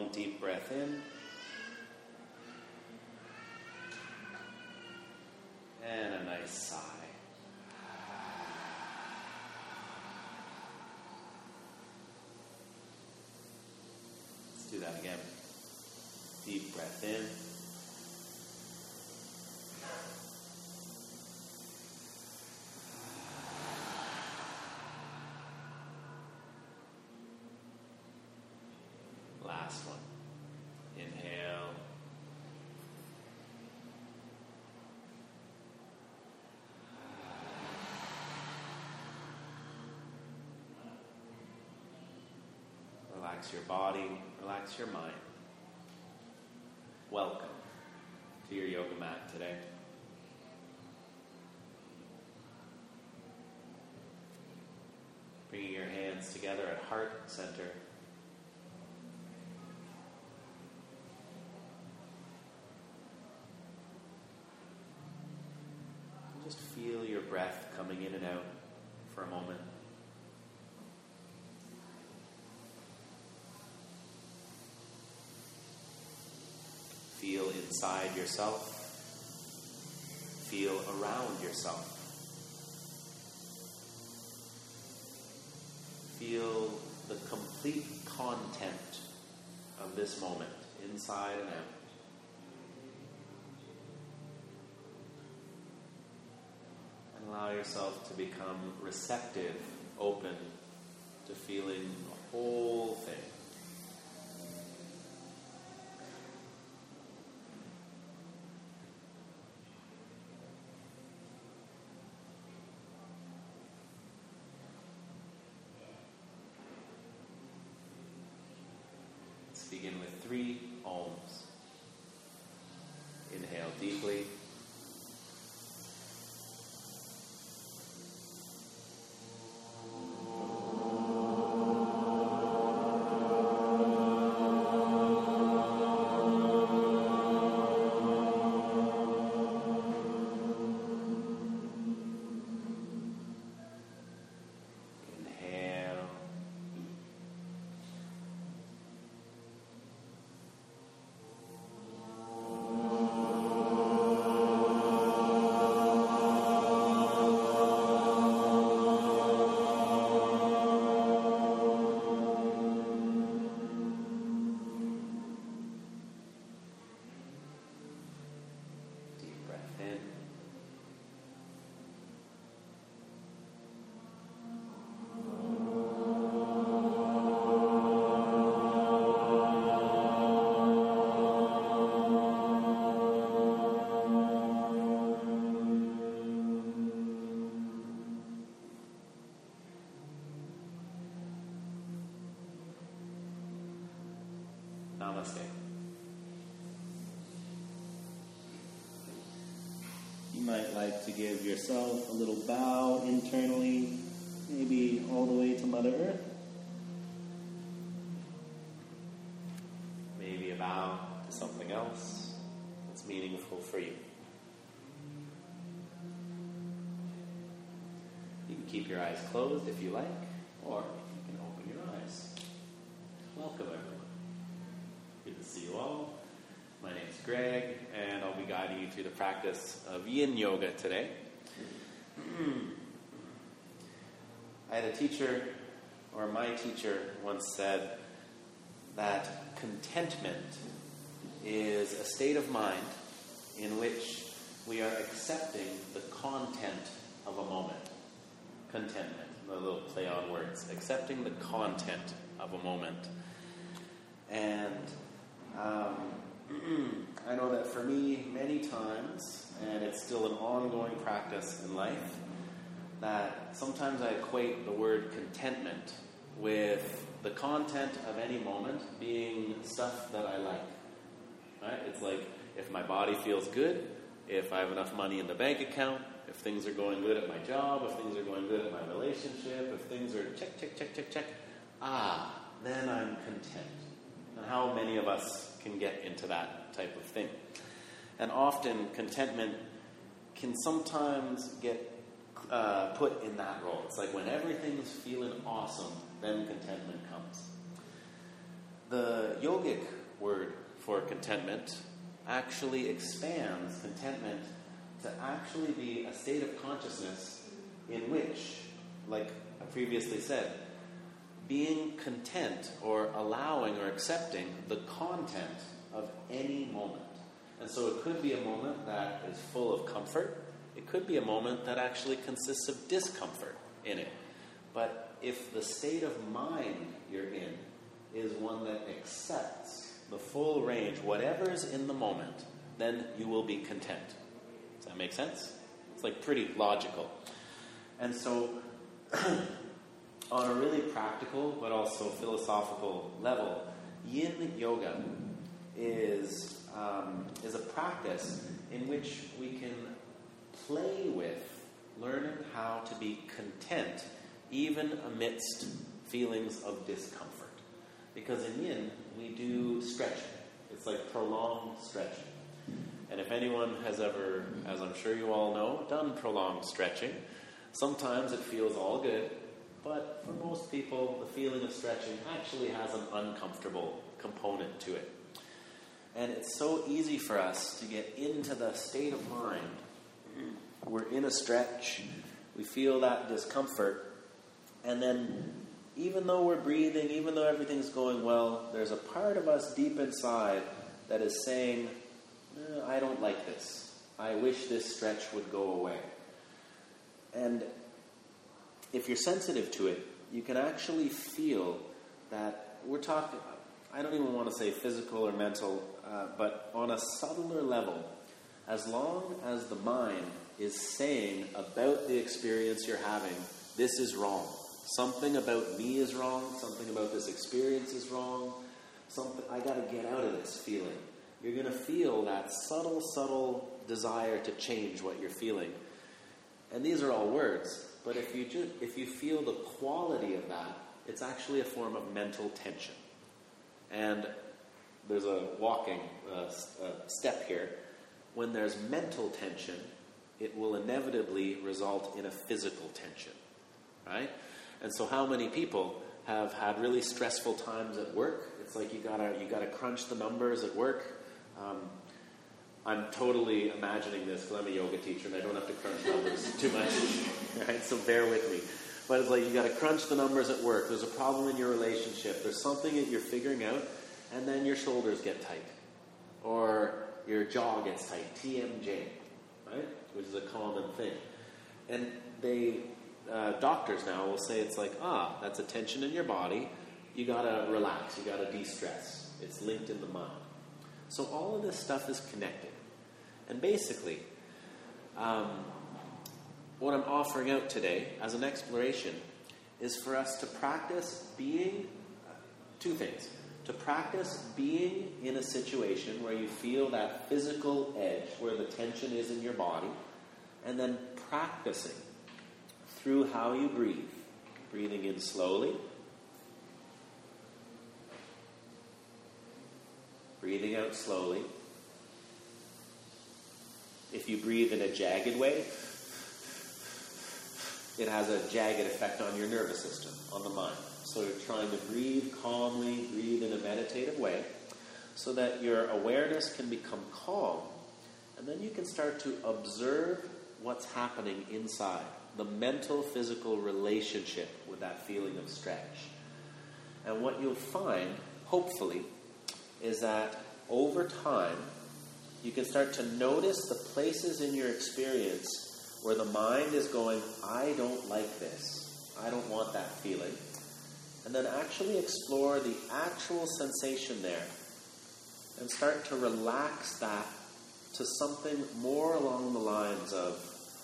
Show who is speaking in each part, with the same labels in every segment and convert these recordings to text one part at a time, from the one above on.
Speaker 1: long, deep breath in. And a nice sigh. Let's do that again. Deep breath in. Last one. Inhale. Relax your body, relax your mind. Welcome to your yoga mat today. Bringing your hands together at heart center. Just feel your breath coming in and out for a moment. Feel inside yourself. Feel around yourself. Feel the complete content of this moment, inside and out. And allow yourself to become receptive, open to feeling the whole thing. Begin with 3 Oms. Inhale deeply. Namaste.
Speaker 2: You might like to give yourself a little bow internally, maybe all the way to Mother Earth.
Speaker 1: Maybe a bow to something else that's meaningful for you. You can keep your eyes closed if you like, or you can open your eyes. Welcome, everyone. Good to see you all. My name's Greg, and I'll be guiding you through the practice of Yin Yoga today. I had a teacher, or my teacher, once said that contentment is a state of mind in which we are accepting the content of a moment. Contentment, a little play on words. Accepting the content of a moment. And I know that for me, many times, and it's still an ongoing practice in life, that sometimes I equate the word contentment with the content of any moment being stuff that I like. Right? It's like if my body feels good, if I have enough money in the bank account, if things are going good at my job, if things are going good at my relationship, if things are check, then I'm content. And how many of us can get into that type of thing? And often contentment can sometimes get put in that role. It's like when everything's feeling awesome, then contentment comes. The yogic word for contentment actually expands contentment to actually be a state of consciousness in which, like I previously said, being content or allowing or accepting the content of any moment. And so it could be a moment that is full of comfort. It could be a moment that actually consists of discomfort in it. But if the state of mind you're in is one that accepts the full range, whatever's in the moment, then you will be content. Does that make sense? It's like pretty logical. And so on a really practical but also philosophical level, yin yoga is a practice in which we can play with learning how to be content even amidst feelings of discomfort. Because in yin, we do stretching. It's like prolonged stretching. And if anyone has ever, as I'm sure you all know, done prolonged stretching, sometimes it feels all good, but for most people, the feeling of stretching actually has an uncomfortable component to it. And it's so easy for us to get into the state of mind. We're in a stretch, we feel that discomfort, and then even though we're breathing, even though everything's going well, there's a part of us deep inside that is saying, I don't like this. I wish this stretch would go away. And if you're sensitive to it, you can actually feel that we're talking, I don't even want to say physical or mental, but on a subtler level, as long as the mind is saying about the experience you're having, this is wrong. Something about me is wrong. Something about this experience is wrong. I got to get out of this feeling. You're going to feel that subtle desire to change what you're feeling. And these are all words, but if you feel the quality of that, it's actually a form of mental tension. And there's a walking step here. When there's mental tension, it will inevitably result in a physical tension, right? And so how many people have had really stressful times at work? It's like you gotta crunch the numbers at work. I'm totally imagining this because I'm a yoga teacher and I don't have to crunch numbers too much, right? So bear with me. But it's like you got to crunch the numbers at work. There's a problem in your relationship. There's something that you're figuring out, and then your shoulders get tight, or your jaw gets tight. TMJ, right? Which is a common thing. And doctors now will say it's like, that's a tension in your body. You got to relax. You got to de-stress. It's linked in the mind. So all of this stuff is connected. And basically, what I'm offering out today as an exploration is for us to practice being, two things. To practice being in a situation where you feel that physical edge, where the tension is in your body, and then practicing through how you breathe. Breathing in slowly. Breathing out slowly. If you breathe in a jagged way, it has a jagged effect on your nervous system, on the mind. So you're trying to breathe calmly, breathe in a meditative way, so that your awareness can become calm, and then you can start to observe what's happening inside, the mental-physical relationship with that feeling of stretch. And what you'll find, hopefully, is that over time, you can start to notice the places in your experience where the mind is going, I don't like this. I don't want that feeling. And then actually explore the actual sensation there and start to relax that to something more along the lines of,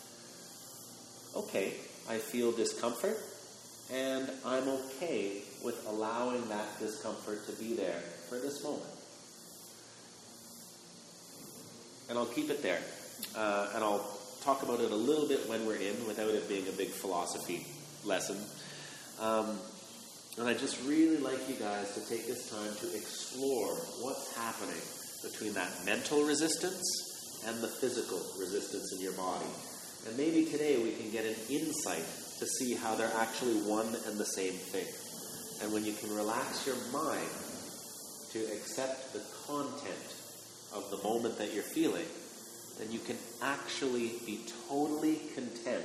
Speaker 1: okay, I feel discomfort, and I'm okay with allowing that discomfort to be there for this moment. And I'll keep it there. And I'll talk about it a little bit when we're in, without it being a big philosophy lesson. And I just really like you guys to take this time to explore what's happening between that mental resistance and the physical resistance in your body. And maybe today we can get an insight to see how they're actually one and the same thing. And when you can relax your mind to accept the content of the moment that you're feeling, then you can actually be totally content.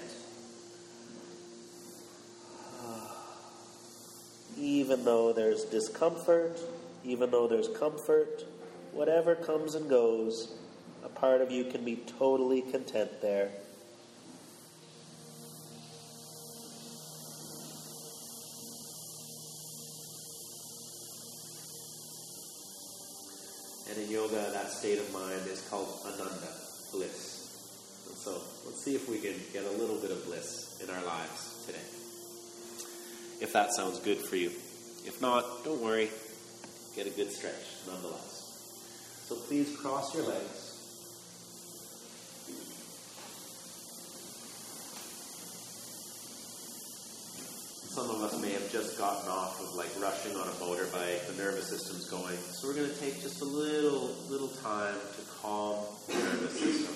Speaker 1: Even though there's discomfort, even though there's comfort, whatever comes and goes, a part of you can be totally content there. And in yoga, that state of mind is called ananda, bliss. And so, let's see if we can get a little bit of bliss in our lives today. If that sounds good for you. If not, don't worry. Get a good stretch, nonetheless. So please cross your legs. Some of us may have just gotten off of rushing on a motorbike, the nervous system's going. So we're going to take just a little time to calm the nervous system.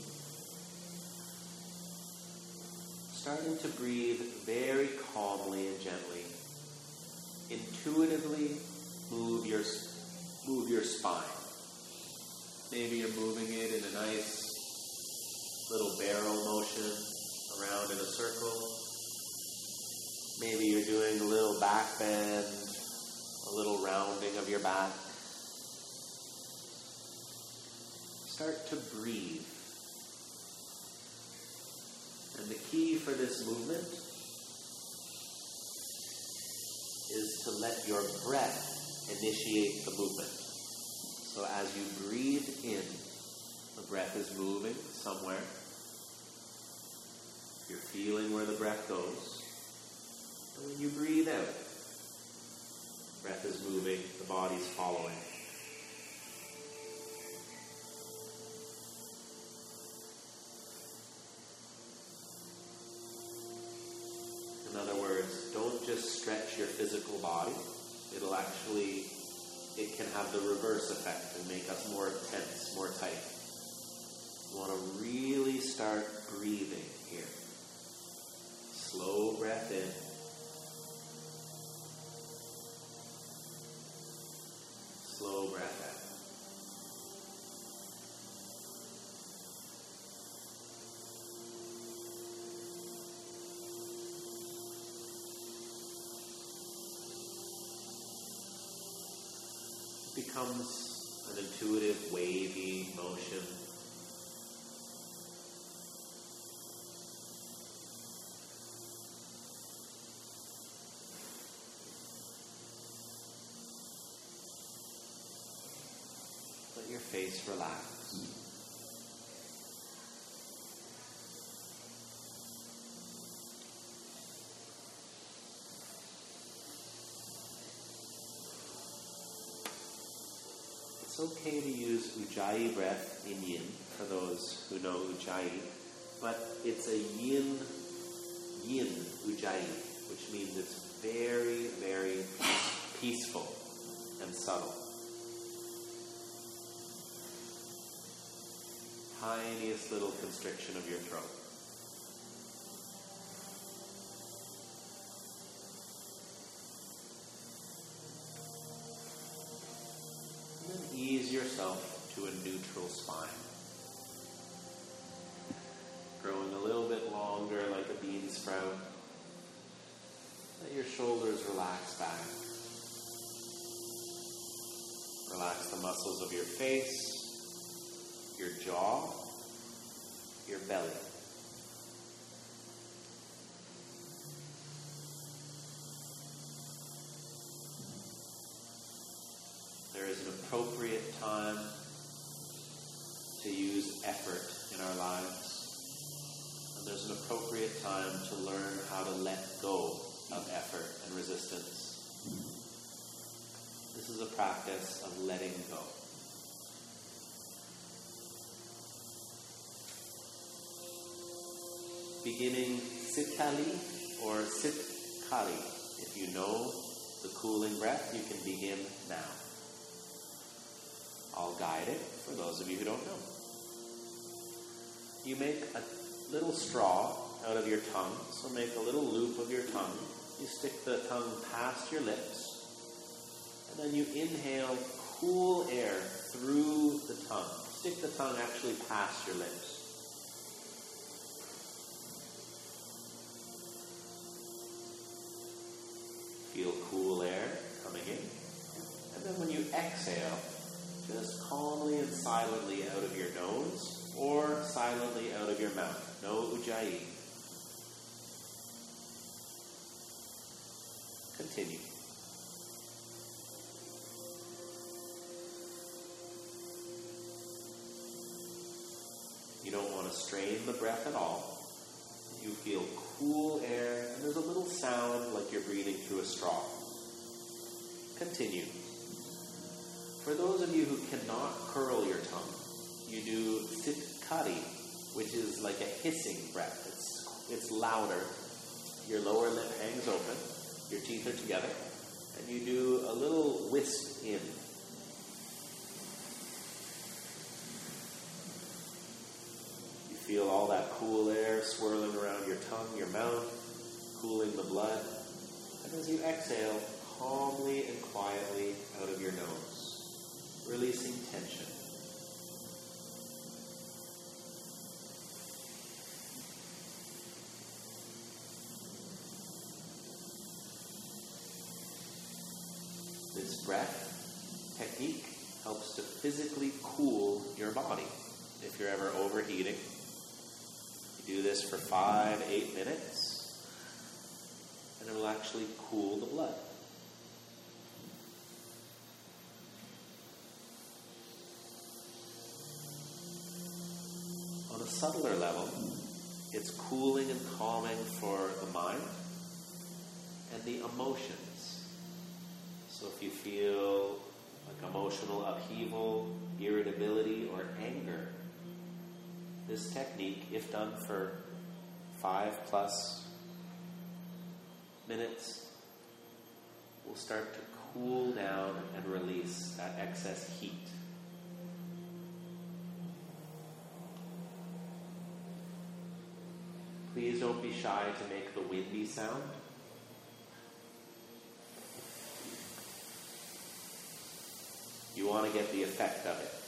Speaker 1: Starting to breathe very calmly and gently. Intuitively move your spine. Maybe you're moving it in a nice little barrel motion around in a circle. Maybe you're doing a little back bend, a little rounding of your back. Start to breathe. And the key for this movement is to let your breath initiate the movement. So as you breathe in, the breath is moving somewhere. You're feeling where the breath goes. And when you breathe out, the breath is moving, the body's following. In other words, don't just stretch your physical body. It can have the reverse effect and make us more tense, more tight. You want to really start breathing here. Slow breath in. Slow breath out. It becomes an intuitive, wavy motion. Let your face relax. It's okay to use Ujjayi breath in yin, for those who know Ujjayi, but it's a yin Ujjayi, which means it's very, very peaceful and subtle. Tiniest little constriction of your throat. And then ease yourself to a neutral spine. Growing a little bit longer like a bean sprout. Let your shoulders relax back. Relax the muscles of your face, your jaw, your belly. There is an appropriate time to use effort in our lives, and there's an appropriate time to learn how to let go of effort and resistance. This is a practice of letting go. Beginning Sitkali or Sitkali. If you know the cooling breath, you can begin now. I'll guide it for those of you who don't know. You make a little straw out of your tongue, so make a little loop of your tongue. You stick the tongue past your lips, And then you inhale cool air through the tongue. Stick the tongue actually past your lips. Feel cool air coming in. And then when you exhale, just calmly and silently out of your nose or silently out of your mouth. No ujjayi. Continue. You don't want to strain the breath at all. You feel cool air, and there's a little sound like you're breathing through a straw. Continue. For those of you who cannot curl your tongue, you do sitkari, which is like a hissing breath. It's louder. Your lower lip hangs open. Your teeth are together. And you do a little wisp in. You feel all that cool air swirling around your tongue, your mouth, cooling the blood. And as you exhale, calmly and quietly out of your nose, releasing tension. This breath technique helps to physically cool your body. If you're ever overheating, you do this for 5-8 minutes, and it will actually cool the blood. On a subtler level, it's cooling and calming for the mind and the emotions. So if you feel like emotional upheaval, irritability, or anger, this technique, if done for 5+ minutes, will start to cool down and release that excess heat. Please don't be shy to make the windy sound. You want to get the effect of it.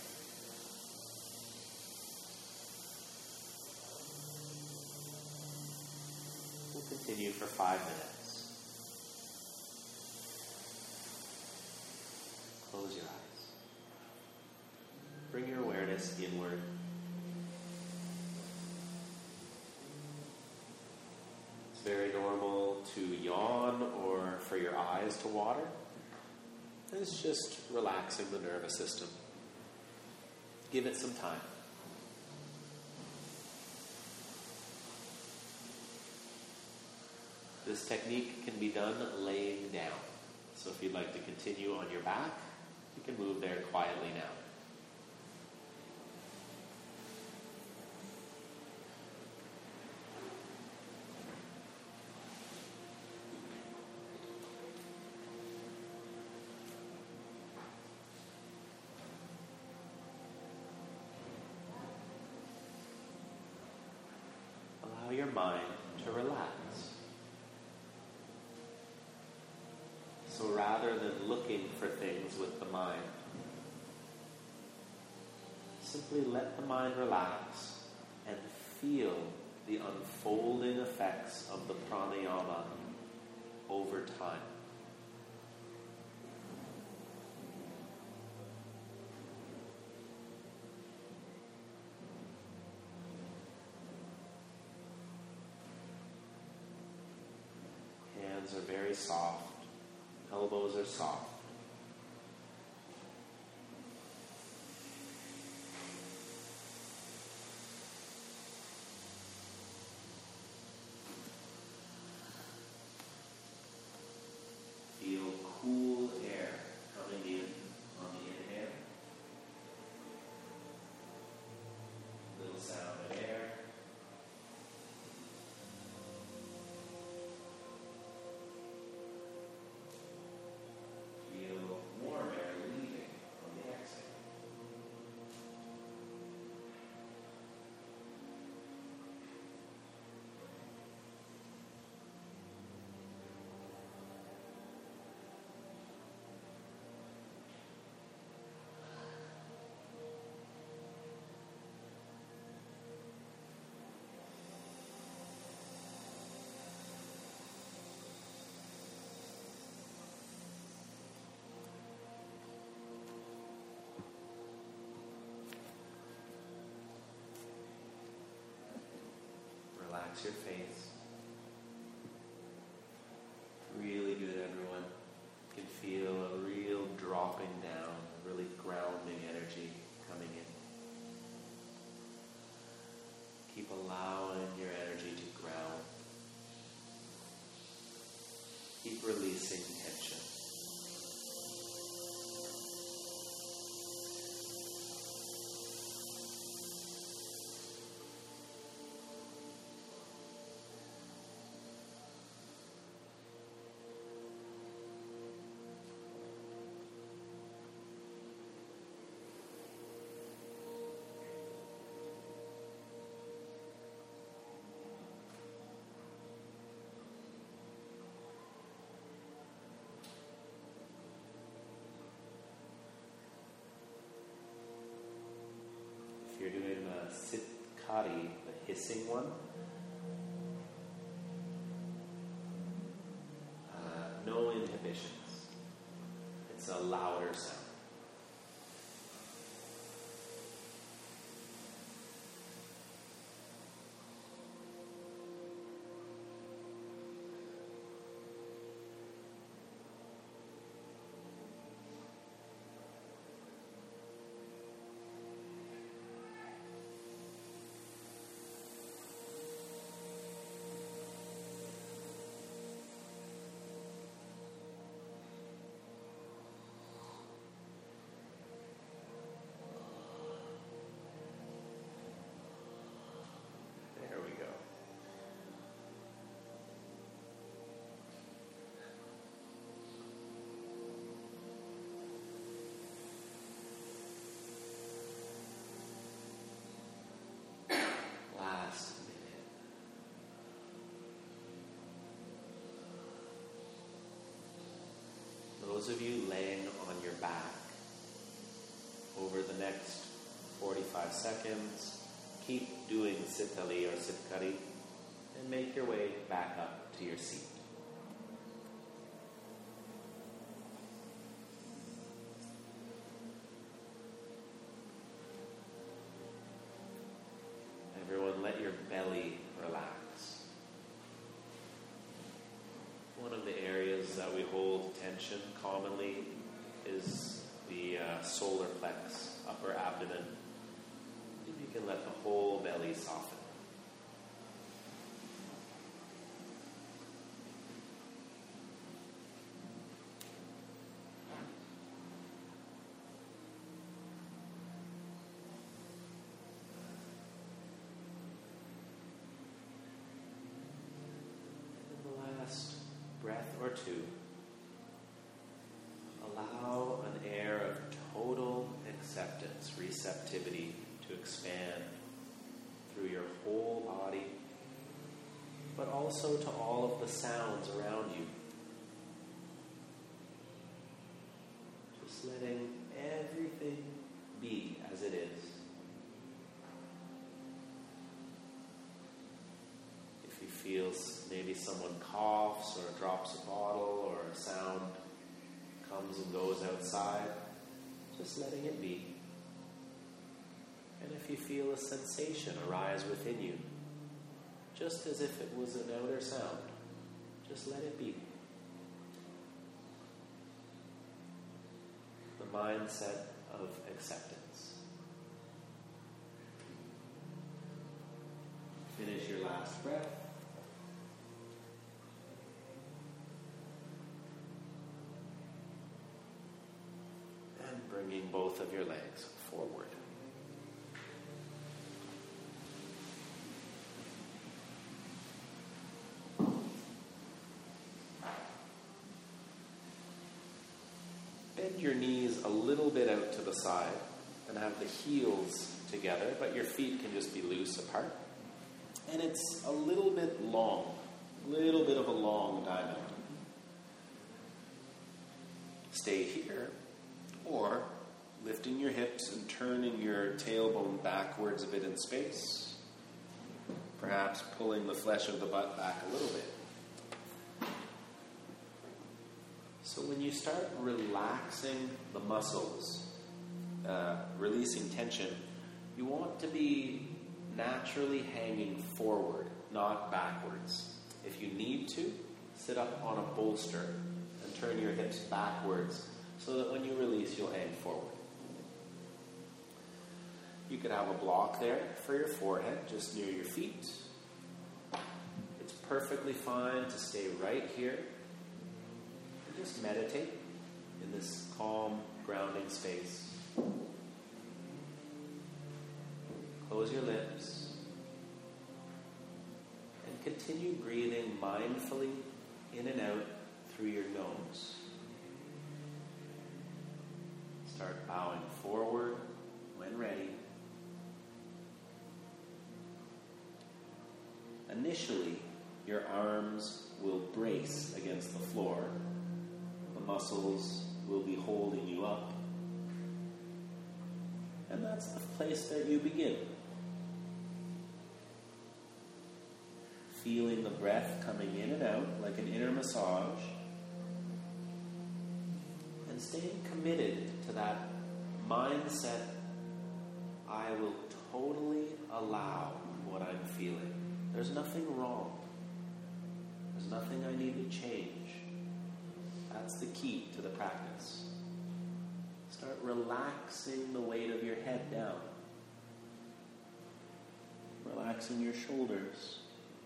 Speaker 1: We'll continue for 5 minutes. Close your eyes. Bring your awareness inward. It's very normal to yawn or for your eyes to water. It's just relaxing the nervous system. Give it some time. This technique can be done laying down. So if you'd like to continue on your back, you can move there quietly now. Allow your mind to relax. So rather than looking for things with the mind, simply let the mind relax and feel the unfolding effects of the pranayama over time. Hands are very soft. Elbows are soft. Feel cool air coming in on the inhale. Little sound of air. Relax your face. Really good, everyone. You can feel a real dropping down, really grounding energy coming in. Keep allowing your energy to ground. Keep releasing tension. If you're doing a Sit Khari, the hissing one, no inhibitions. It's a louder sound. There we go. Last minute. Those of you laying on your back, over the next 45 seconds, keep doing Sit Ali or Sit Khari and make your way back up to your seat. Everyone, let your belly relax. One of the areas that we hold tension commonly is the solar plex, upper abdomen. You can let the whole belly soften. And the last breath or two, allow an air of total acceptance, receptivity to expand through your whole body, but also to all of the sounds around you. Just letting everything be as it is. If you feel maybe someone coughs or drops a bottle or a sound comes and goes outside, just letting it be. And if you feel a sensation arise within you, just as if it was an outer sound, just let it be. The mindset of acceptance. Finish your last breath. And bringing both of your legs forward. Bend your knees a little bit out to the side and have the heels together, but your feet can just be loose apart. And it's a little bit long, a little bit of a long diamond. Stay here, or lifting your hips and turning your tailbone backwards a bit in space. Perhaps pulling the flesh of the butt back a little bit. So when you start relaxing the muscles, releasing tension, you want to be naturally hanging forward not backwards. If you need to, sit up on a bolster and turn your hips backwards so that when you release, you'll hang forward. You could have a block there for your forehead, just near your feet. It's perfectly fine to stay right here and just meditate in this calm, grounding space. Close your lips and continue breathing mindfully in and out through your nose. Start bowing forward when ready. Initially, your arms will brace against the floor. The muscles will be holding you up. And that's the place that you begin. Feeling the breath coming in and out like an inner massage. And staying committed to that mindset, I will totally allow what I'm feeling. There's nothing wrong. There's nothing I need to change. That's the key to the practice. Start relaxing the weight of your head down. Relaxing your shoulders.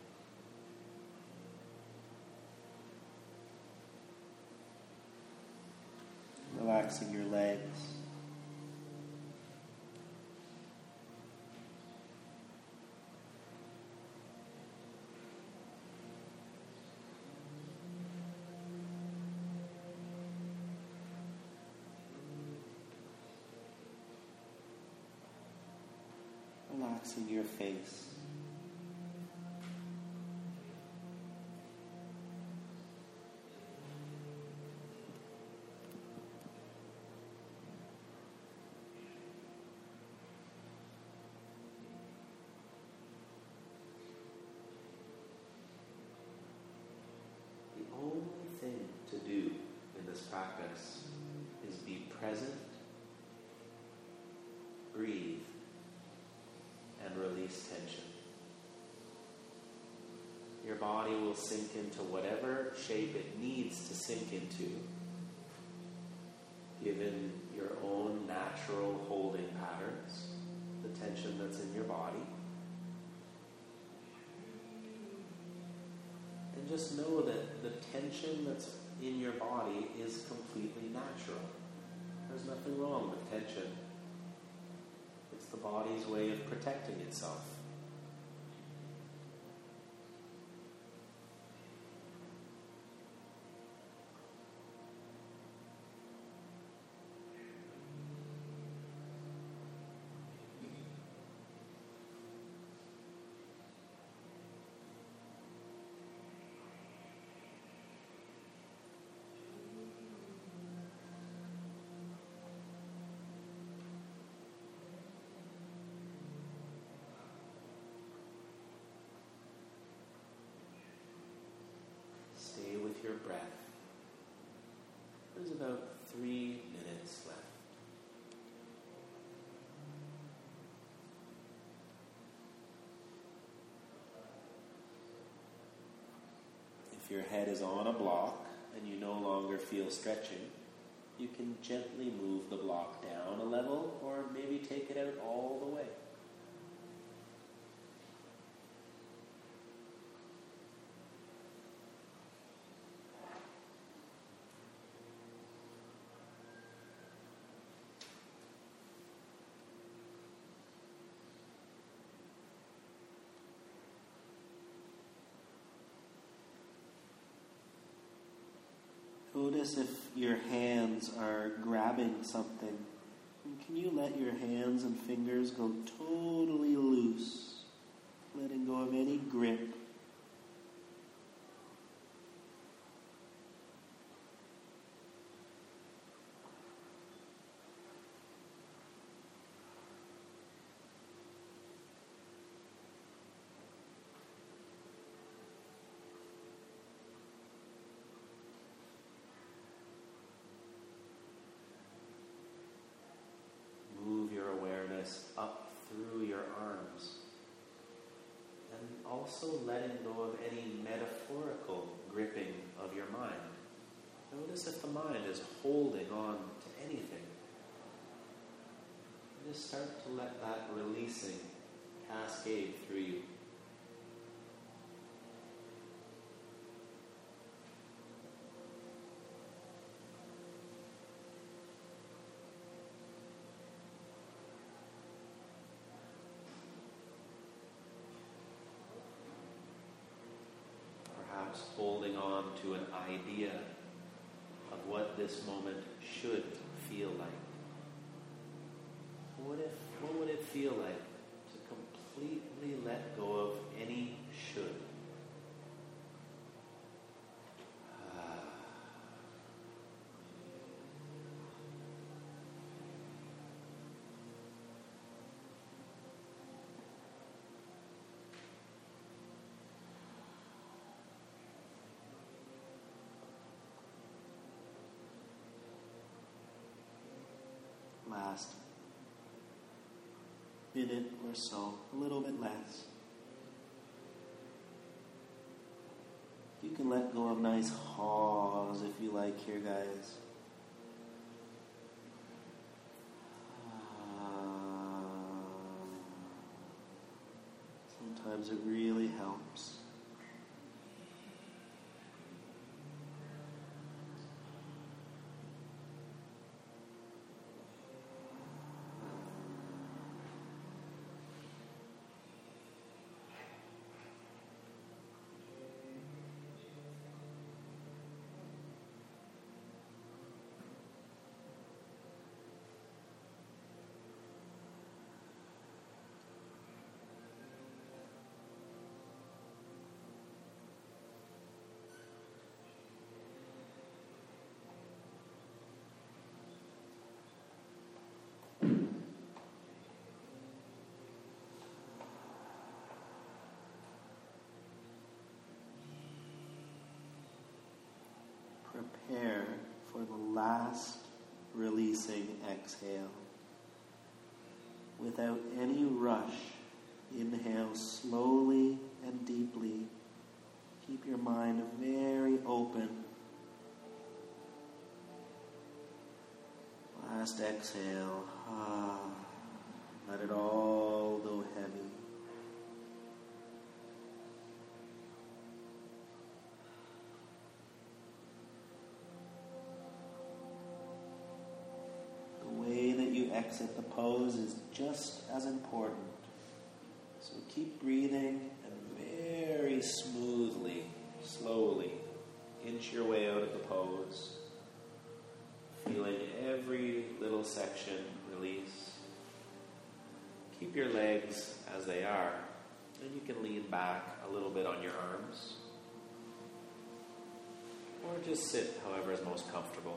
Speaker 1: Relaxing your legs. Relaxing your face. The only thing to do in this practice is be present, breathe, and release tension. Your body will sink into whatever shape it needs to sink into, given your own natural holding patterns, the tension that's in your body. And just know that the tension that's in your body is completely natural. There's nothing wrong with tension. It's the body's way of protecting itself. Stay with your breath. There's about 3 minutes left. If your head is on a block and you no longer feel stretching, you can gently move the block down a level or maybe take it out all the way. Notice if your hands are grabbing something. And can you let your hands and fingers go totally loose, letting go of any grip? Up through your arms and all also letting go of any metaphorical gripping of your mind. Notice if the mind is holding on to anything. Just start to let that releasing cascade through you. Perhaps holding on to an idea of what this moment should feel like. What would it feel like to completely let go of any should?
Speaker 2: Last minute or so, a little bit less. You can let go of nice haws if you like here, guys. Sometimes it really helps. Prepare for the last releasing exhale. Without any rush, inhale slowly and deeply. Keep your mind very open. Last exhale. Let it all go heavy. Exit the pose is just as important. So keep breathing and very smoothly, slowly, inch your way out of the pose, feeling every little section release. Keep your legs as they are, and you can lean back a little bit on your arms, or just sit however is most comfortable.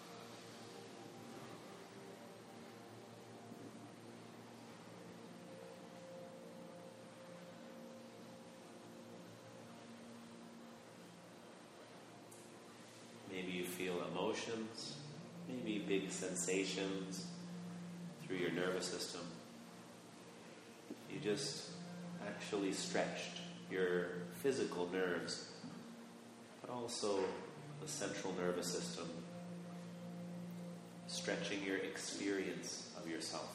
Speaker 2: Maybe you feel emotions, maybe big sensations through your nervous system. You just actually stretched your physical nerves, but also the central nervous system, stretching your experience of yourself.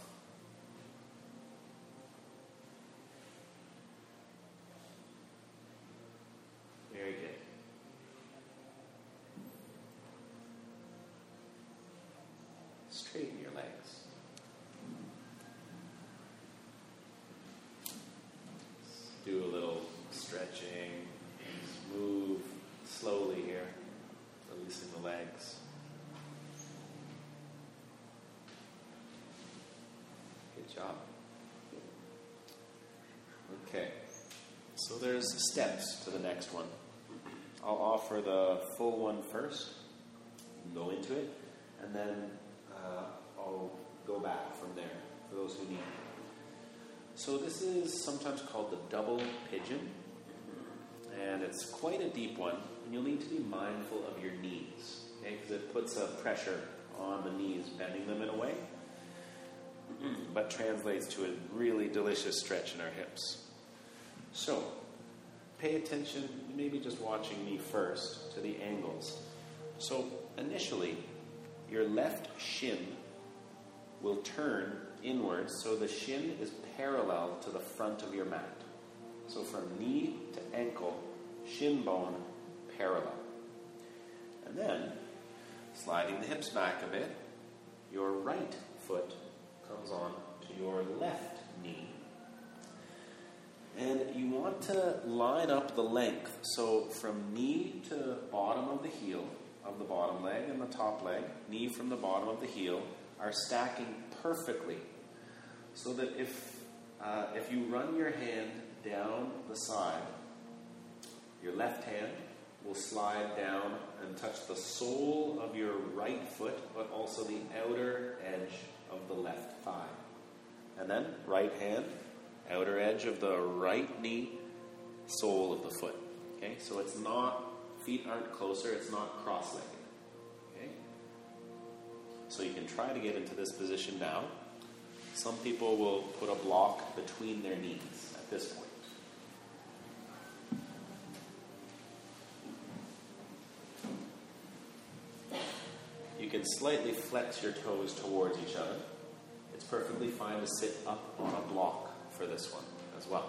Speaker 2: Very good. Straighten your legs. Do a little stretching. Move slowly here, releasing the legs. Good job. Okay, so there's steps to the next one. I'll offer the full one first, go into it, and then I'll go back from there for those who need it. So this is sometimes called the double pigeon, and it's quite a deep one, and you'll need to be mindful of your knees, okay? Because it puts a pressure on the knees, bending them in a way, but translates to a really delicious stretch in our hips. So,
Speaker 1: pay attention, maybe just watching me first, to the angles. So initially, your left shin will turn inwards, so the shin is parallel to the front of your mat. So from knee to ankle, shin bone parallel. And then, sliding the hips back a bit, your right foot comes on to your left knee. And you want to line up the length. So from knee to bottom of the heel of the bottom leg and the top leg, knee from the bottom of the heel, are stacking perfectly. So that if you run your hand down the side, your left hand will slide down and touch the sole of your right foot, but also the outer edge of the left thigh. And then right hand, outer edge of the right knee, sole of the foot. Okay, so it's not, feet aren't closer, it's not cross-legged. Okay? So you can try to get into this position now. Some people will put a block between their knees at this point. You can slightly flex your toes towards each other. It's perfectly fine to sit up on a block for this one as well.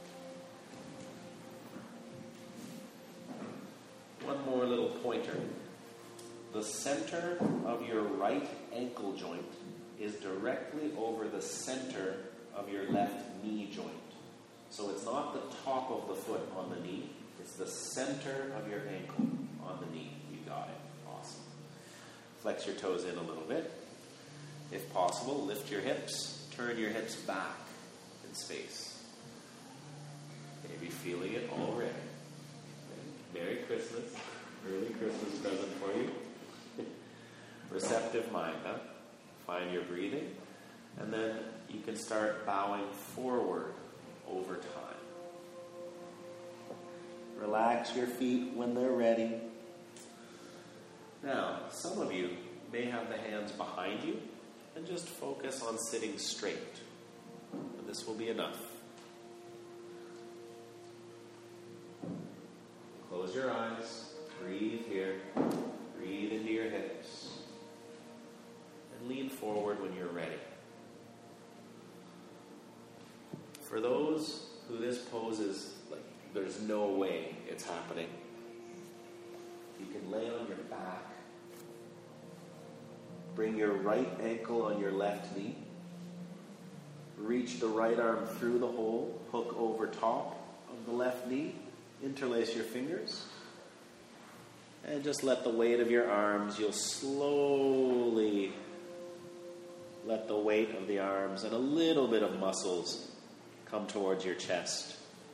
Speaker 1: One more little pointer. The center of your right ankle joint is directly over the center of your left knee joint. So it's not the top of the foot on the knee, it's the center of your ankle on the knee. You got it. Awesome. Flex your toes in a little bit. If possible, lift your hips, turn your hips back in space. Maybe feeling it already. Merry Christmas. Early Christmas present for you. Receptive mind, huh? Find your breathing. And then you can start bowing forward over time. Relax your feet when they're ready. Now, some of you may have the hands behind you and just focus on sitting straight. And this will be enough. Close your eyes. Breathe here. Breathe into your hips. And lean forward when you're ready. For those who this pose is like, there's no way it's happening, you can lay on your back. Bring your right ankle on your left knee. Reach the right arm through the hole. Hook over top of the left knee. Interlace your fingers. And just let the weight of your arms, you'll slowly let the weight of the arms and a little bit of muscles come towards your chest.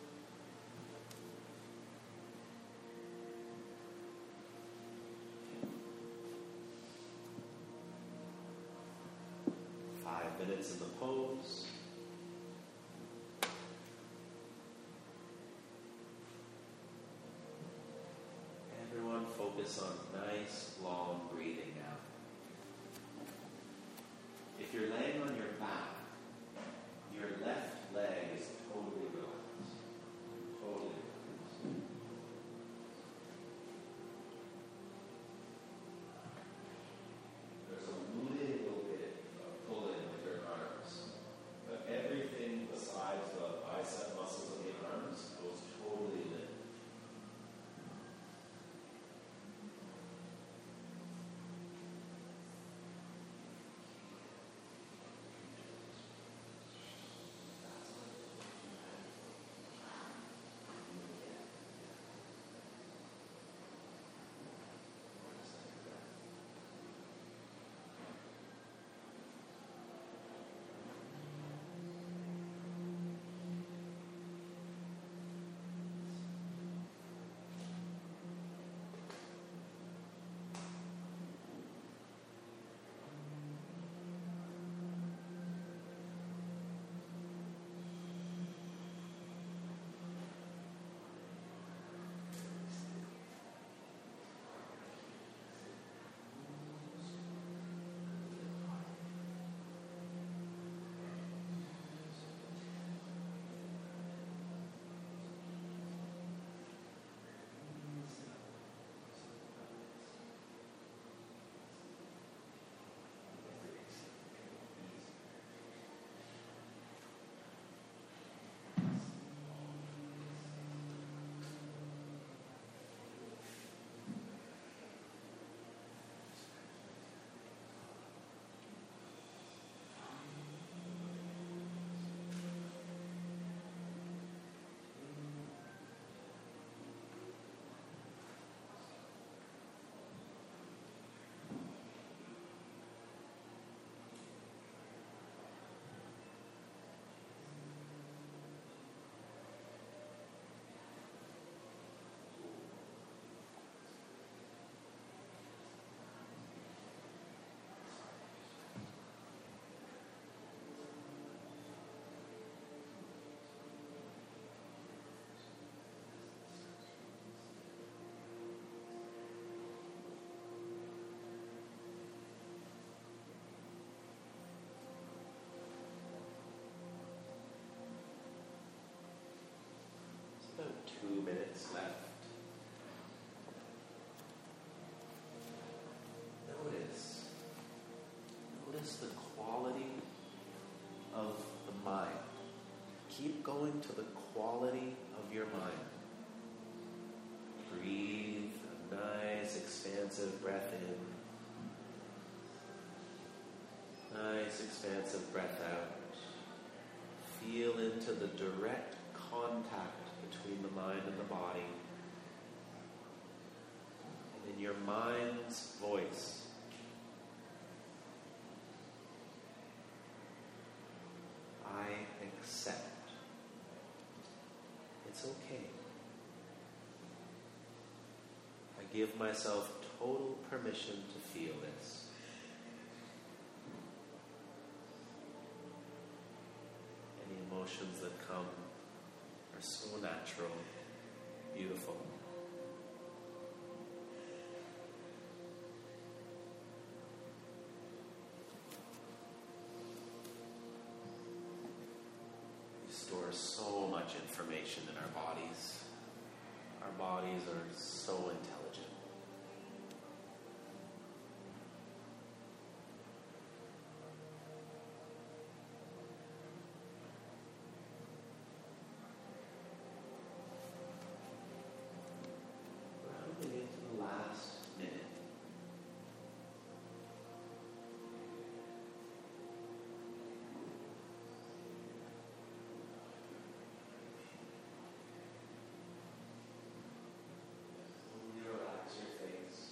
Speaker 1: Minutes in the pose. Everyone focus on nice, long breathing now. If you're laying on your back, your left leg is totally relaxed. Totally relaxed. There's a little bit of pulling with your arms, but everything besides the bicep muscles of the arms goes totally limp. minutes left. Notice the quality of the mind. Keep going to the quality of your mind. Breathe a nice, expansive breath in. Nice, expansive breath out. Feel into the direct contact between the mind and the body. And in your mind's voice, I accept. It's okay. I give myself total permission to feel this. Any emotions that come are so natural, beautiful. We store so much information in our bodies. Our bodies are so intelligent. Rounding into the last minute. Relax your face.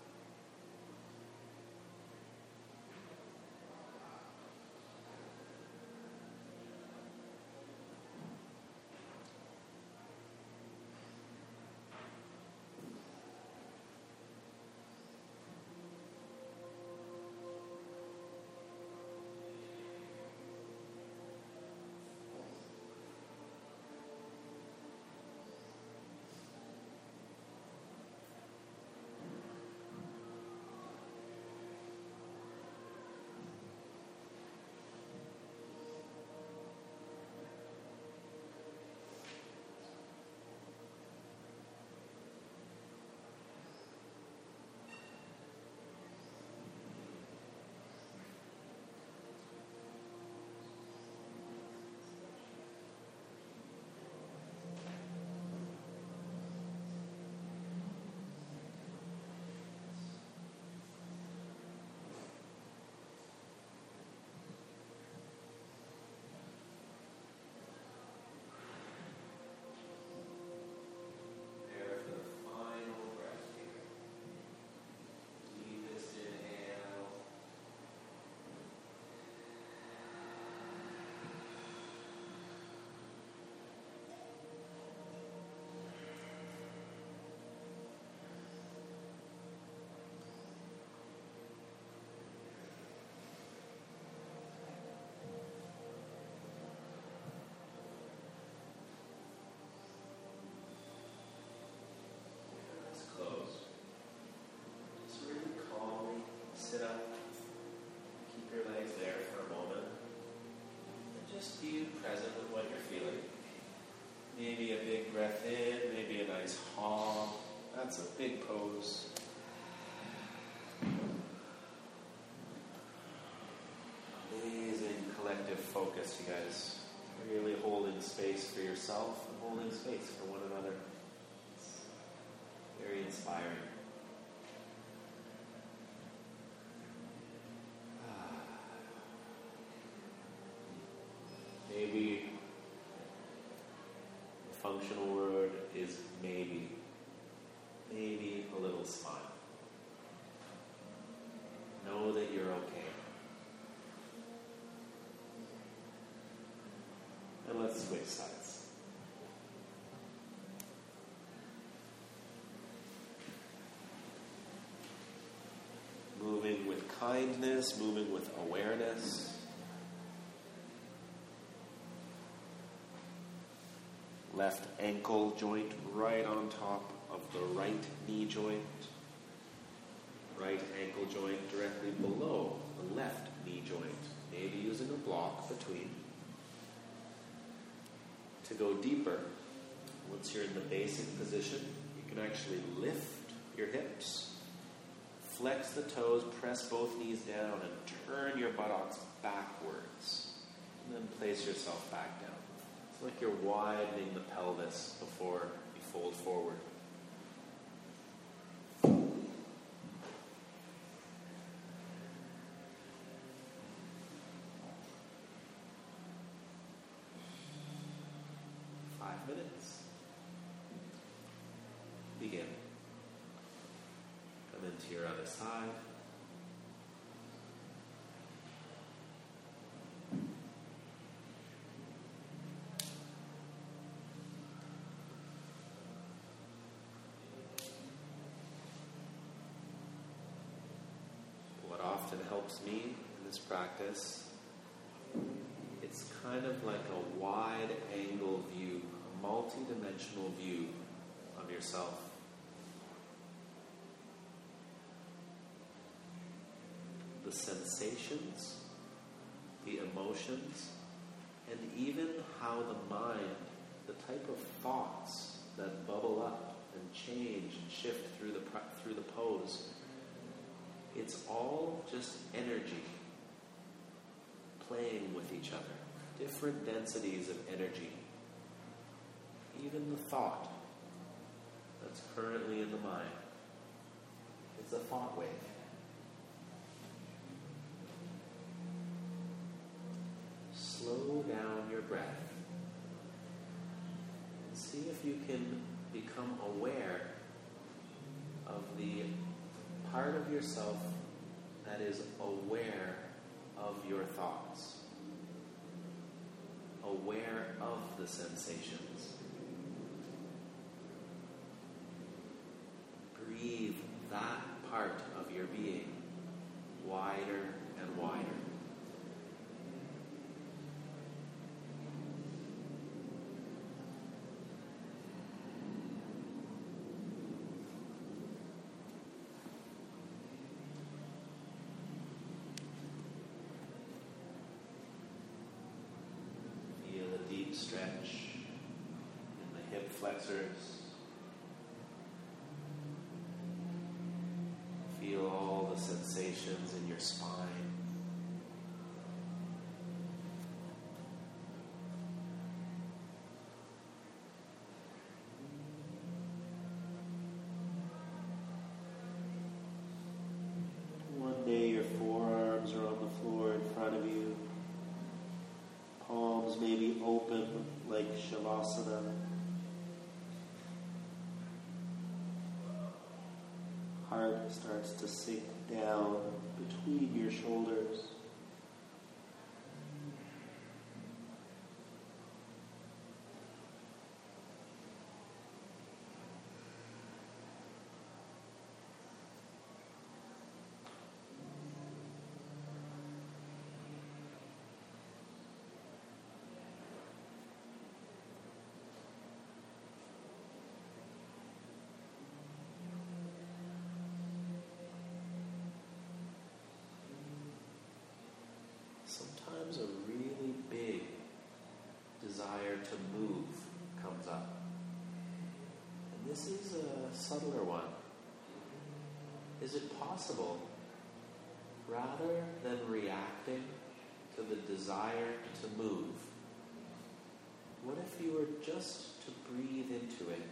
Speaker 1: Prepare for the final breath here. Deepest inhale. Eyes closed. Just really calmly sit up. Keep your legs there for a moment. And just be present with what you're feeling. Maybe a big breath in, maybe a nice haw. That's a big pose. Amazing collective focus, you guys. Really holding space for yourself and holding space for one another. It's very inspiring. Maybe the functional word is maybe. Maybe a little smile. Know that you're okay. And let's switch sides. Moving with kindness, moving with awareness. Left ankle joint right on top of the right knee joint. Right ankle joint directly below the left knee joint. Maybe using a block between. To go deeper, Once you're in the basic position, you can actually lift your hips, flex the toes, press both knees down, and turn your buttocks backwards. And then place yourself back down. It's like you're widening the pelvis before you fold forward. Minutes. Begin. Come into your other side. What often helps me in this practice, it's kind of like a wide angle view, multi-dimensional view of yourself. The sensations, the emotions, and even how the mind, the type of thoughts that bubble up and change and shift through the pose, it's all just energy playing with each other. Different densities of energy. Even the thought that's currently in the mind is a thought wave. Slow down your breath and see if you can become aware of the part of yourself that is aware of your thoughts, aware of the sensations. Breathe that part of your being wider and wider. Feel a deep stretch in the hip flexors. Feel all the sensations in your spine. One day your forearms are on the floor in front of you. Palms may be open like Shavasana. Heart starts to sink down between your shoulders. Sometimes a really big desire to move comes up. And this is a subtler one. Is it possible, rather than reacting to the desire to move, what if you were just to breathe into it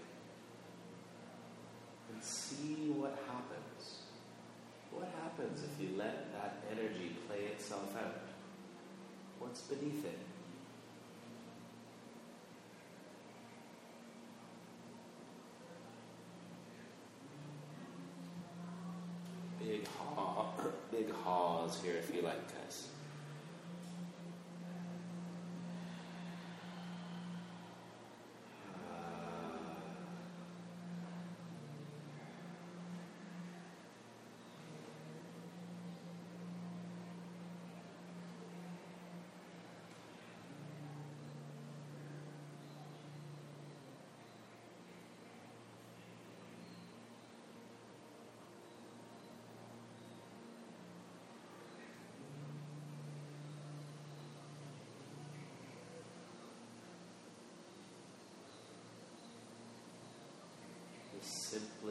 Speaker 1: and see what happens? What happens if you let that energy play itself out? What's beneath it? Big haws here if you like, guys.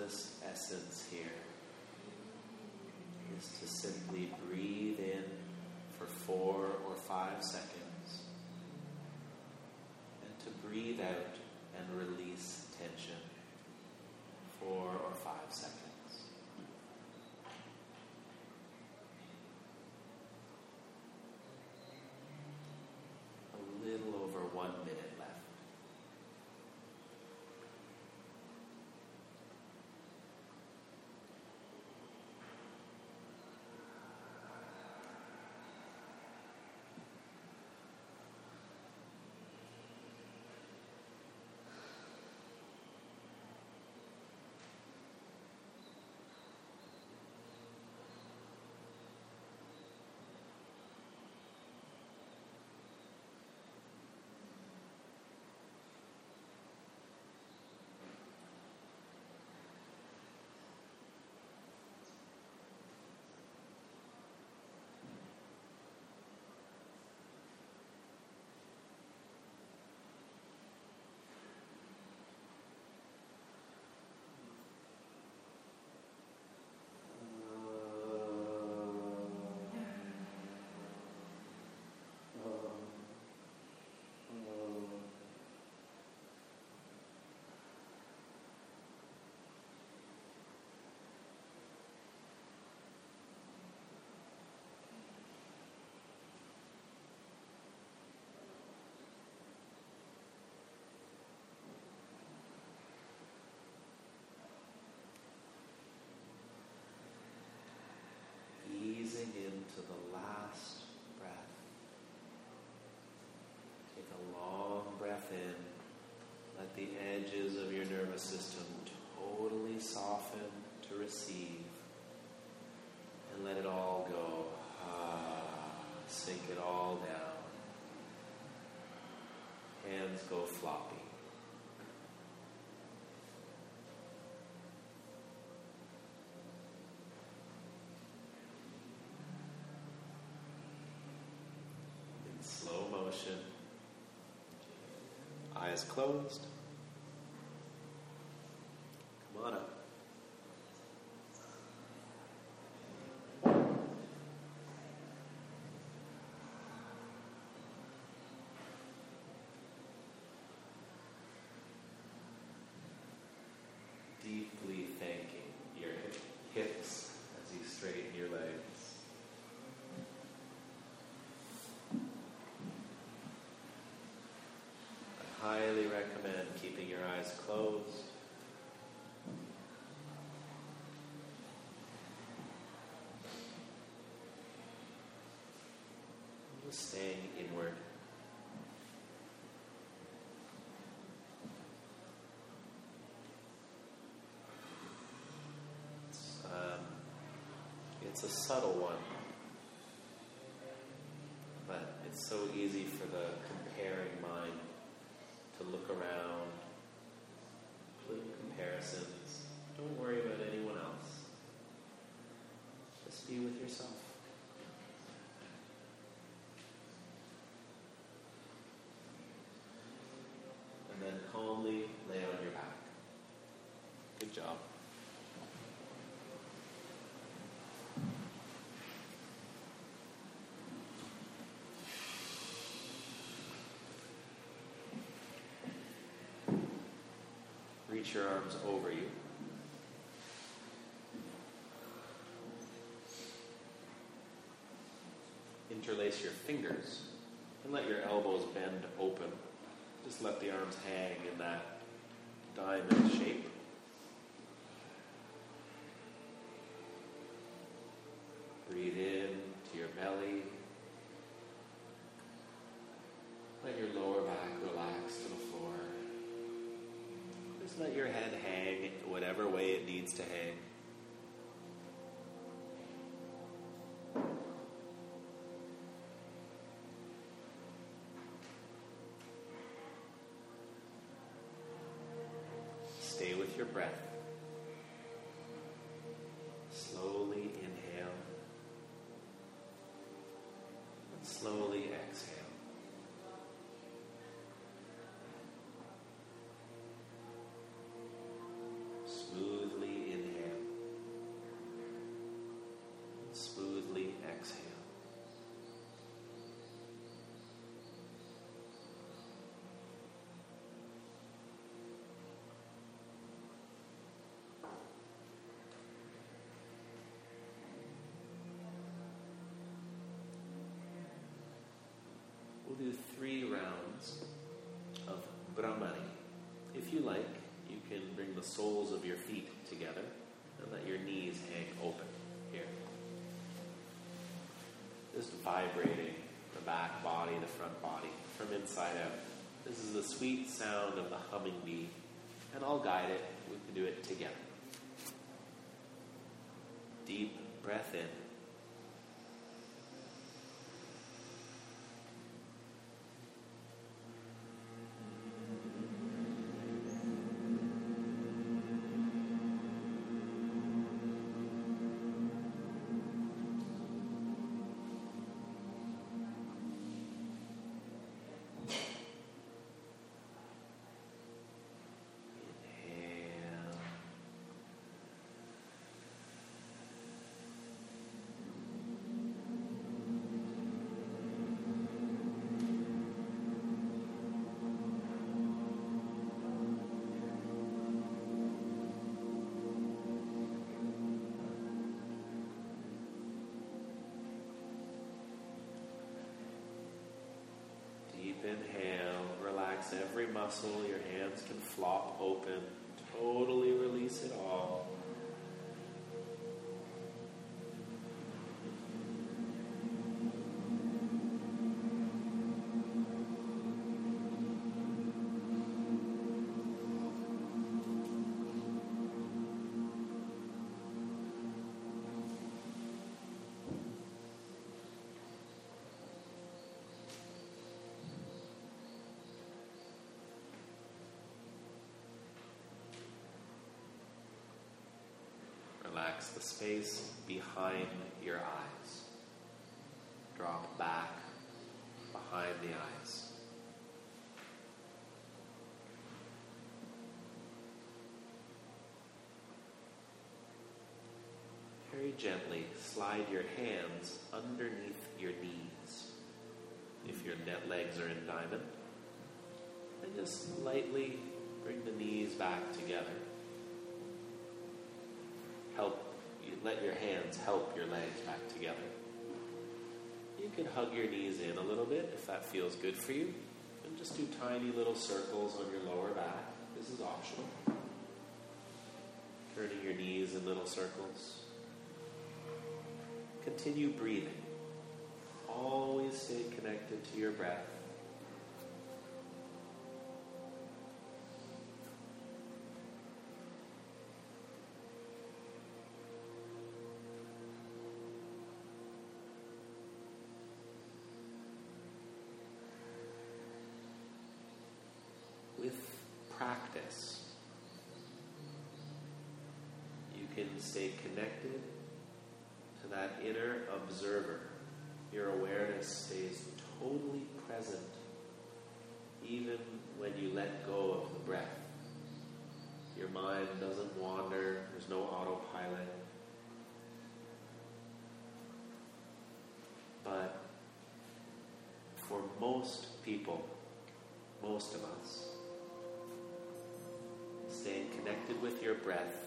Speaker 1: simplest essence here is to simply breathe in for 4 or 5 seconds and to breathe out and release tension 4 or 5 seconds. A little over 1 minute left. Easing into the last breath. Take a long breath in. Let the edges of your nervous system totally soften to receive. And let it all go. Sink it all down. Hands go floppy. Slow motion, eyes closed. Come on up. Deeply thanking your hips as you straighten your legs. Highly recommend keeping your eyes closed. Just staying inward. It's a subtle one, but it's so easy for the comparing mind to look around, put comparisons. Don't worry about anyone else. Just be with yourself. And then calmly lay on your back. Good job. Reach your arms over you. Interlace your fingers and let your elbows bend open. Just let the arms hang in that diamond shape. Breathe in to your belly. Let your lower back relax to the floor. Just let your head hang whatever way it needs to hang. Stay with your breath. Slowly inhale and slowly exhale. Smoothly do 3 rounds of Brahmari. If you like, you can bring the soles of your feet together and let your knees hang open here. Just vibrating the back body, the front body, from inside out. This is the sweet sound of the humming bee, and I'll guide it. We can do it together. Deep breath in. Inhale, relax every muscle, your hands can flop open, totally release it all. Relax the space behind your eyes. Drop back behind the eyes. Very gently slide your hands underneath your knees. If your net legs are in diamond, and just lightly bring the knees back together. Let your hands help your legs back together. You can hug your knees in a little bit if that feels good for you. And just do tiny little circles on your lower back. This is optional. Turning your knees in little circles. Continue breathing. Always stay connected to your breath. With practice, you can stay connected to that inner observer. Your awareness stays totally present even when you let go of the breath. Your mind doesn't wander, there's no autopilot. But for most people, most of us, staying connected with your breath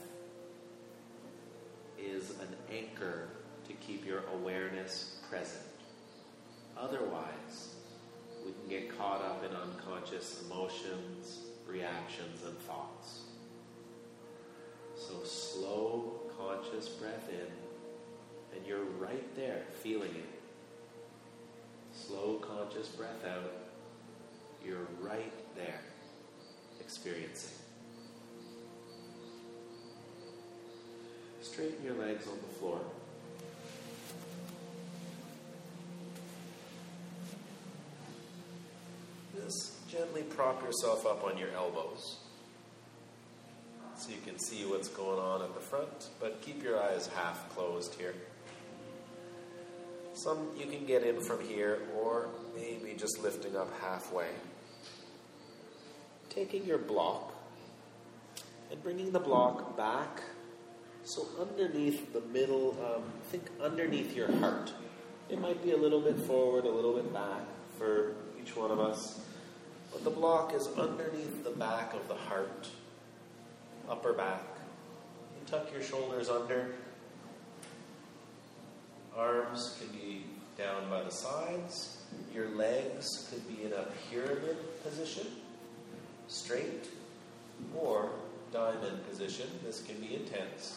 Speaker 1: is an anchor to keep your awareness present. Otherwise, we can get caught up in unconscious emotions, reactions, and thoughts. So slow, conscious breath in, and you're right there, feeling it. Slow, conscious breath out, you're right there, experiencing. Straighten your legs on the floor. Just gently prop yourself up on your elbows so you can see what's going on at the front, but keep your eyes half closed here. Some you can get in from here, or maybe just lifting up halfway. Taking your block and bringing the block back. So underneath the middle, think underneath your heart. It might be a little bit forward, a little bit back for each one of us. But the block is underneath the back of the heart, upper back. You tuck your shoulders under. Arms can be
Speaker 2: down by the sides. Your legs could be in a pyramid position, straight, or diamond position. This can be intense.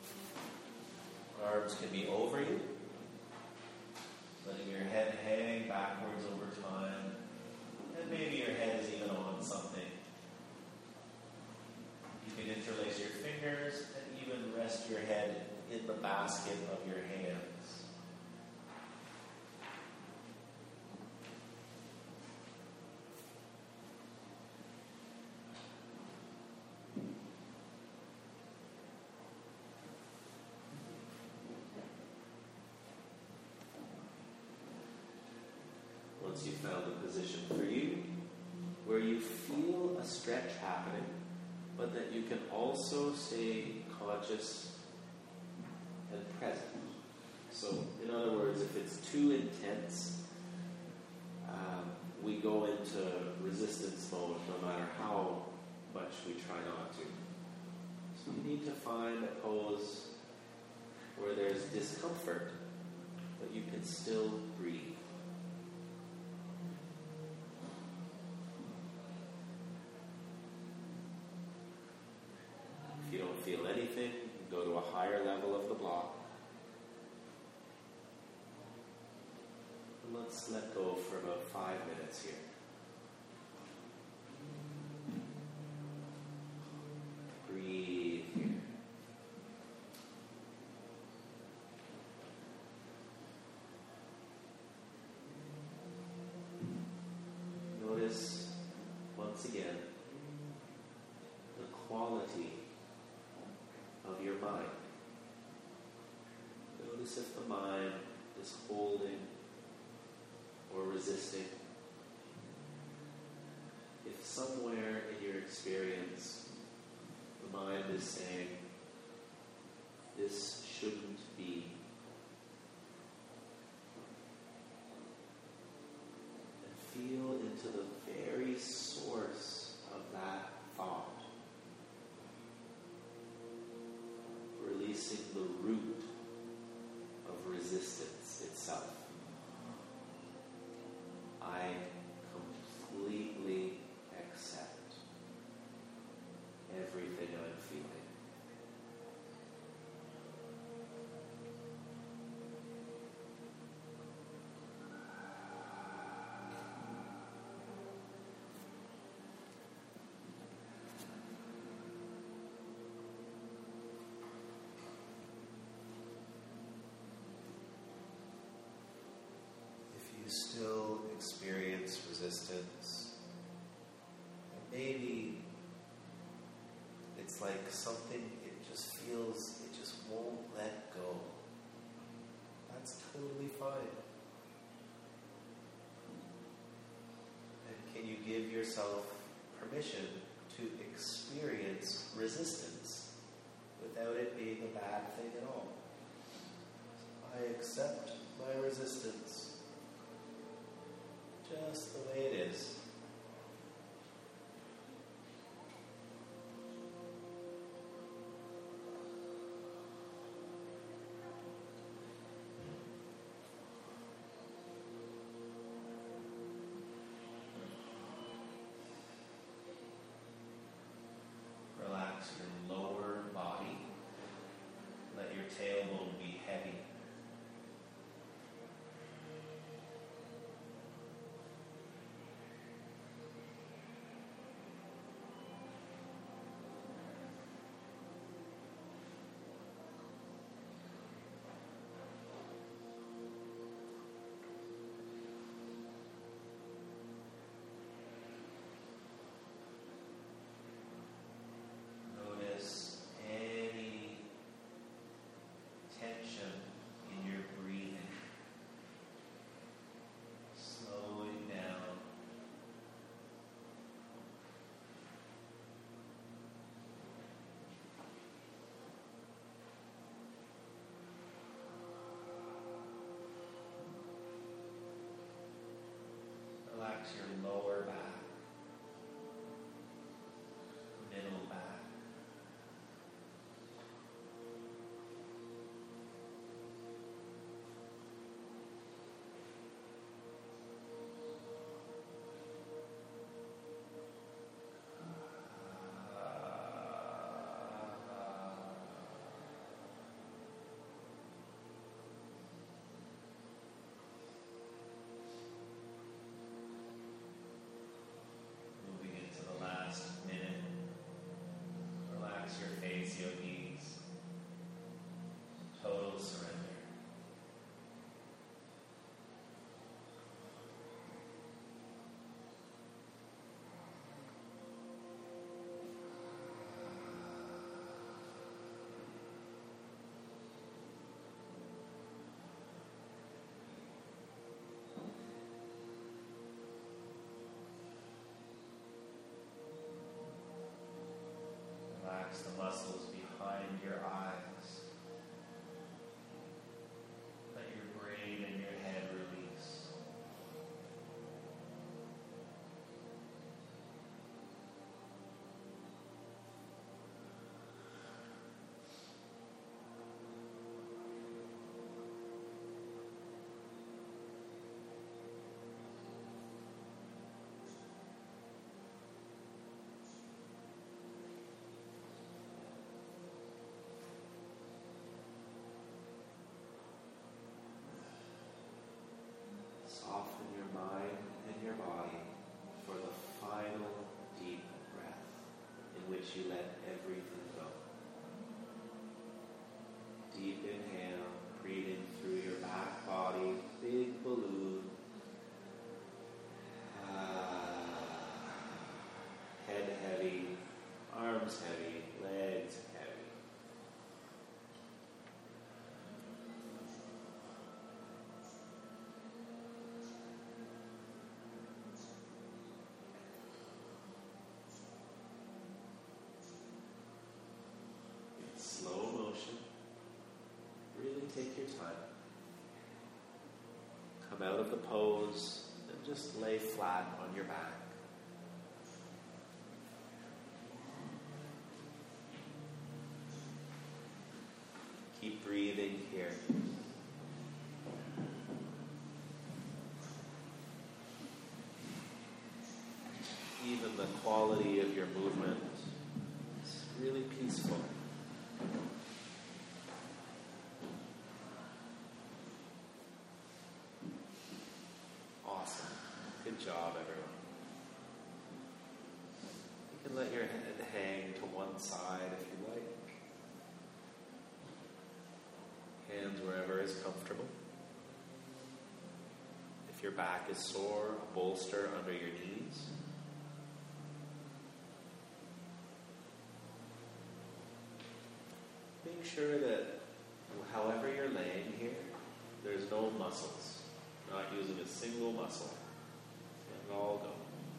Speaker 2: Arms can be over you, letting your head hang backwards over time. And maybe your head is even on something. You can interlace your fingers and even rest your head in the basket of your hands. Once you've found the position for you, where you feel a stretch happening, but that you can also stay conscious and present. So, in other words, if it's too intense, we go into resistance mode no matter how much we try not to. So you need to find a pose where there's discomfort, but you can still breathe. If you don't feel anything, go to a higher level of the block. And let's let go for about 5 minutes here. Breathe here. Notice, once again, the quality of your mind. Notice if the mind is holding or resisting. If somewhere in your experience the mind is saying, this shouldn't be. And feel into the very source of that thought. Releasing the root of resistance itself. I completely accept everything I'm feeling. Still experience resistance. Maybe it's like something, it just feels, it just won't let go. That's totally fine. And can you give yourself permission to experience resistance without it being a bad thing at all? I accept my resistance. Just the way it is. Relax your lower body. Let your tailbone be heavy. Relax your lower back, middle back. relax the muscles behind your eyes. Let your brain and your head release. Soften your mind and your body for the final deep breath in which you let everything go. Deep inhale, breathing through your back body, big balloon. Head heavy, arms heavy, legs heavy. Slow motion. Really take your time. Come out of the pose and just lay flat on your back. Keep breathing here. Even the quality of your movement is really peaceful. Awesome. Good job, everyone. You can let your head hang to one side if you like. Hands wherever is comfortable. If your back is sore, a bolster under your knees. Make sure that however you're laying here, there's no muscles. Not using a single muscle. Let it all go.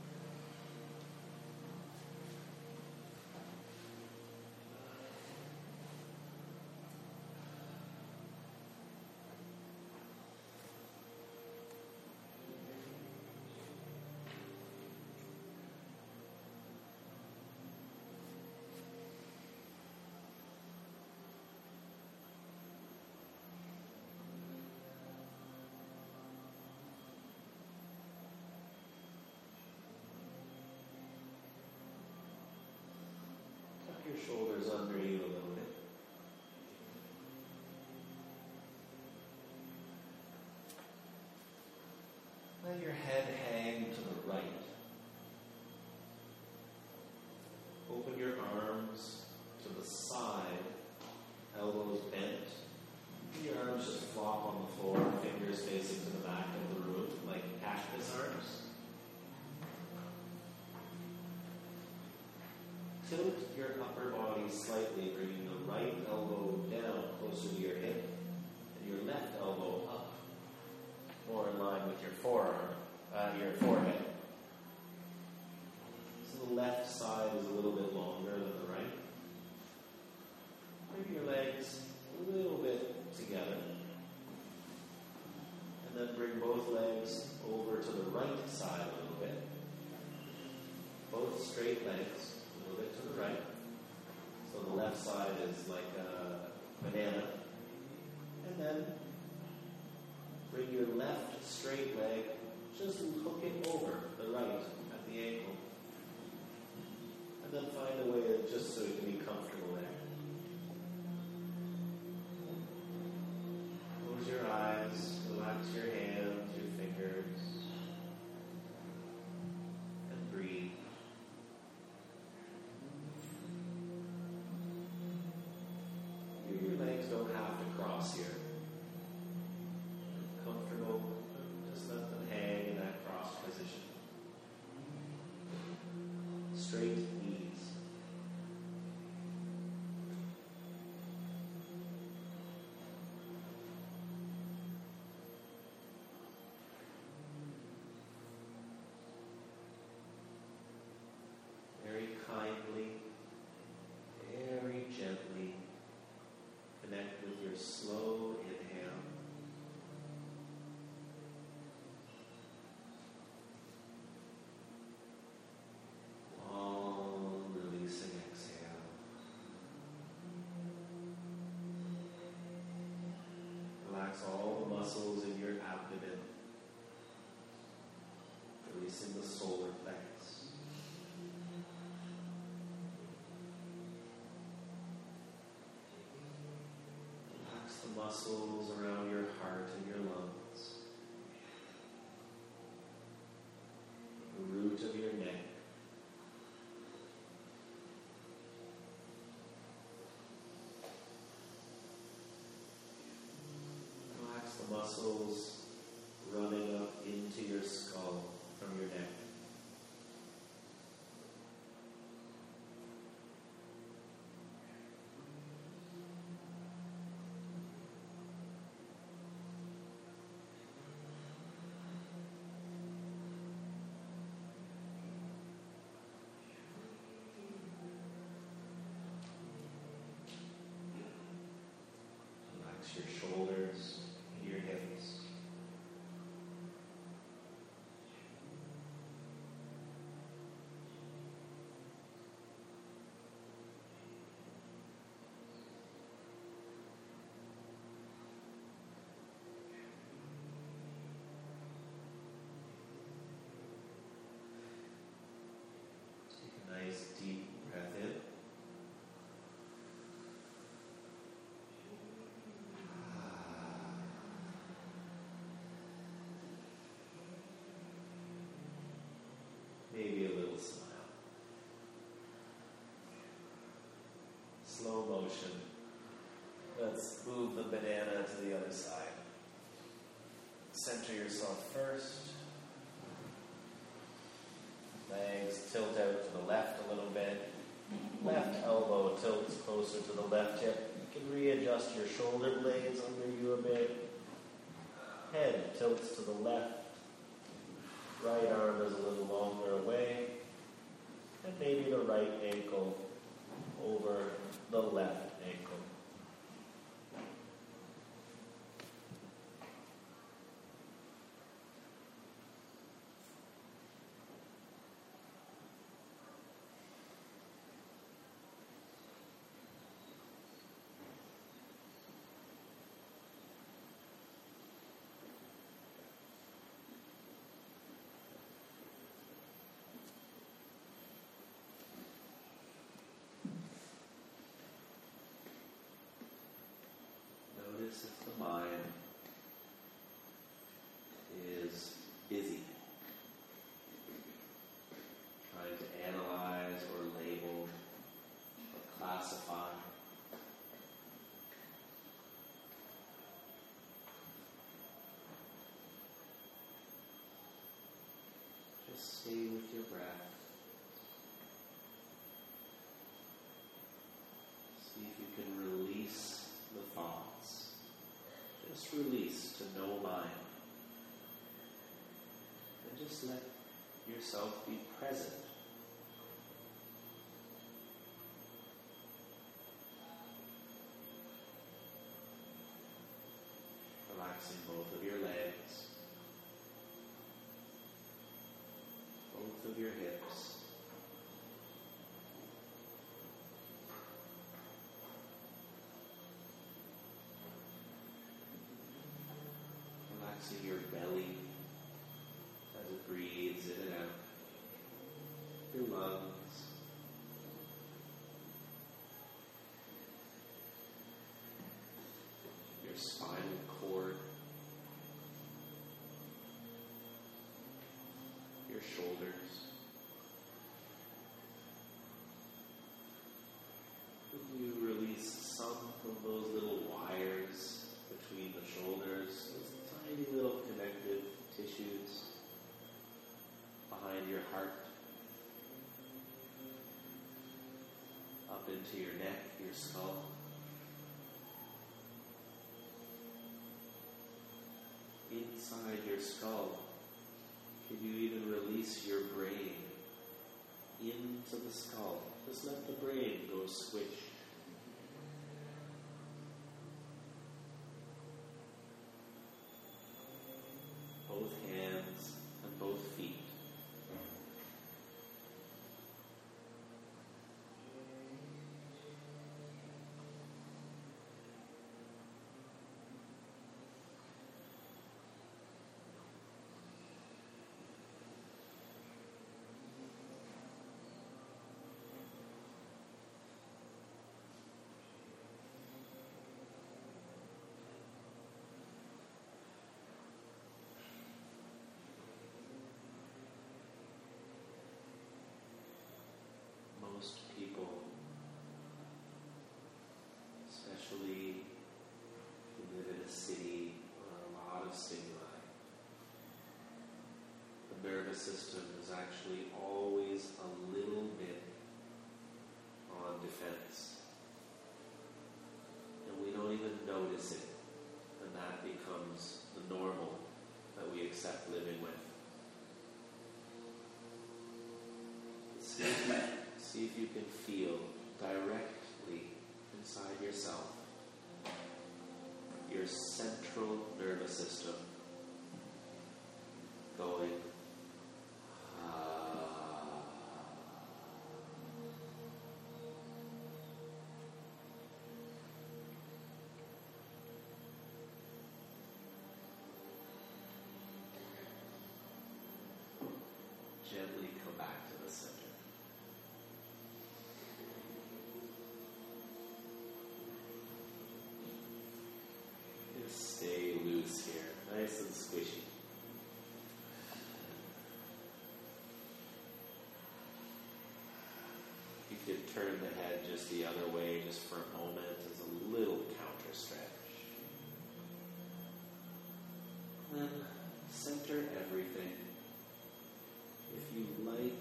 Speaker 2: Your shoulders under you a little bit. Let your head hang to the right. Open your arms to the side, elbows bent. Your arms just flop on the floor, fingers facing to the back of the room like cactus arms. Tilt your upper body slightly, bringing the right elbow down closer to your hip and your left elbow up, more in line with your your forehead. So the left side is a little bit longer than the right. Bring your legs a little bit together. And then bring both legs over to the right side a little bit. Both straight legs. A little bit to the right. So the left side is like a banana. And then bring your left straight leg, just hook it over the right at the ankle. And then find a way just so you can be comfortable there. Close your eyes, relax your hands, your fingers, and breathe. Your legs don't have to cross here. Comfortable, just let them hang in that cross position. Straight knees. muscles around your heart and your lungs, the root of your neck. Relax the muscles running up into your skull from your neck. Relax your shoulders and your hips. Take a nice deep breath in. Maybe a little smile. Slow motion. Let's move the banana to the other side. Center yourself first. Legs tilt out to the left a little bit. Left elbow tilts closer to the left hip. You can readjust your shoulder blades under you a bit. Head tilts to the left. Right arm is a little longer away. And maybe the right ankle over the left ankle. Notice if the mind is busy, trying to analyze or label or classify. Just stay with your breath. See if you can release the thoughts. Just release to no mind. And just let yourself be present. Relaxing both of your legs, both of your hips. Relaxing your belly as it breathes in and out. Your lungs. Your spinal cord. Your shoulders. Could you release some of those little wires between the shoulders, those tiny little connective tissues behind your heart, up into your neck, your skull. Inside your skull, could you even release your brain into the skull? Just let the brain go squish. Both hands and both feet.
Speaker 1: nervous system is actually always a little bit on defense. And we don't even notice it. And that becomes the normal that we accept living with. See if you can feel directly inside yourself your central nervous system going gently come back to the center. Just stay loose here, nice and squishy. You could turn the head just the other way just for a moment as a little counter stretch. Then center everything. If you like,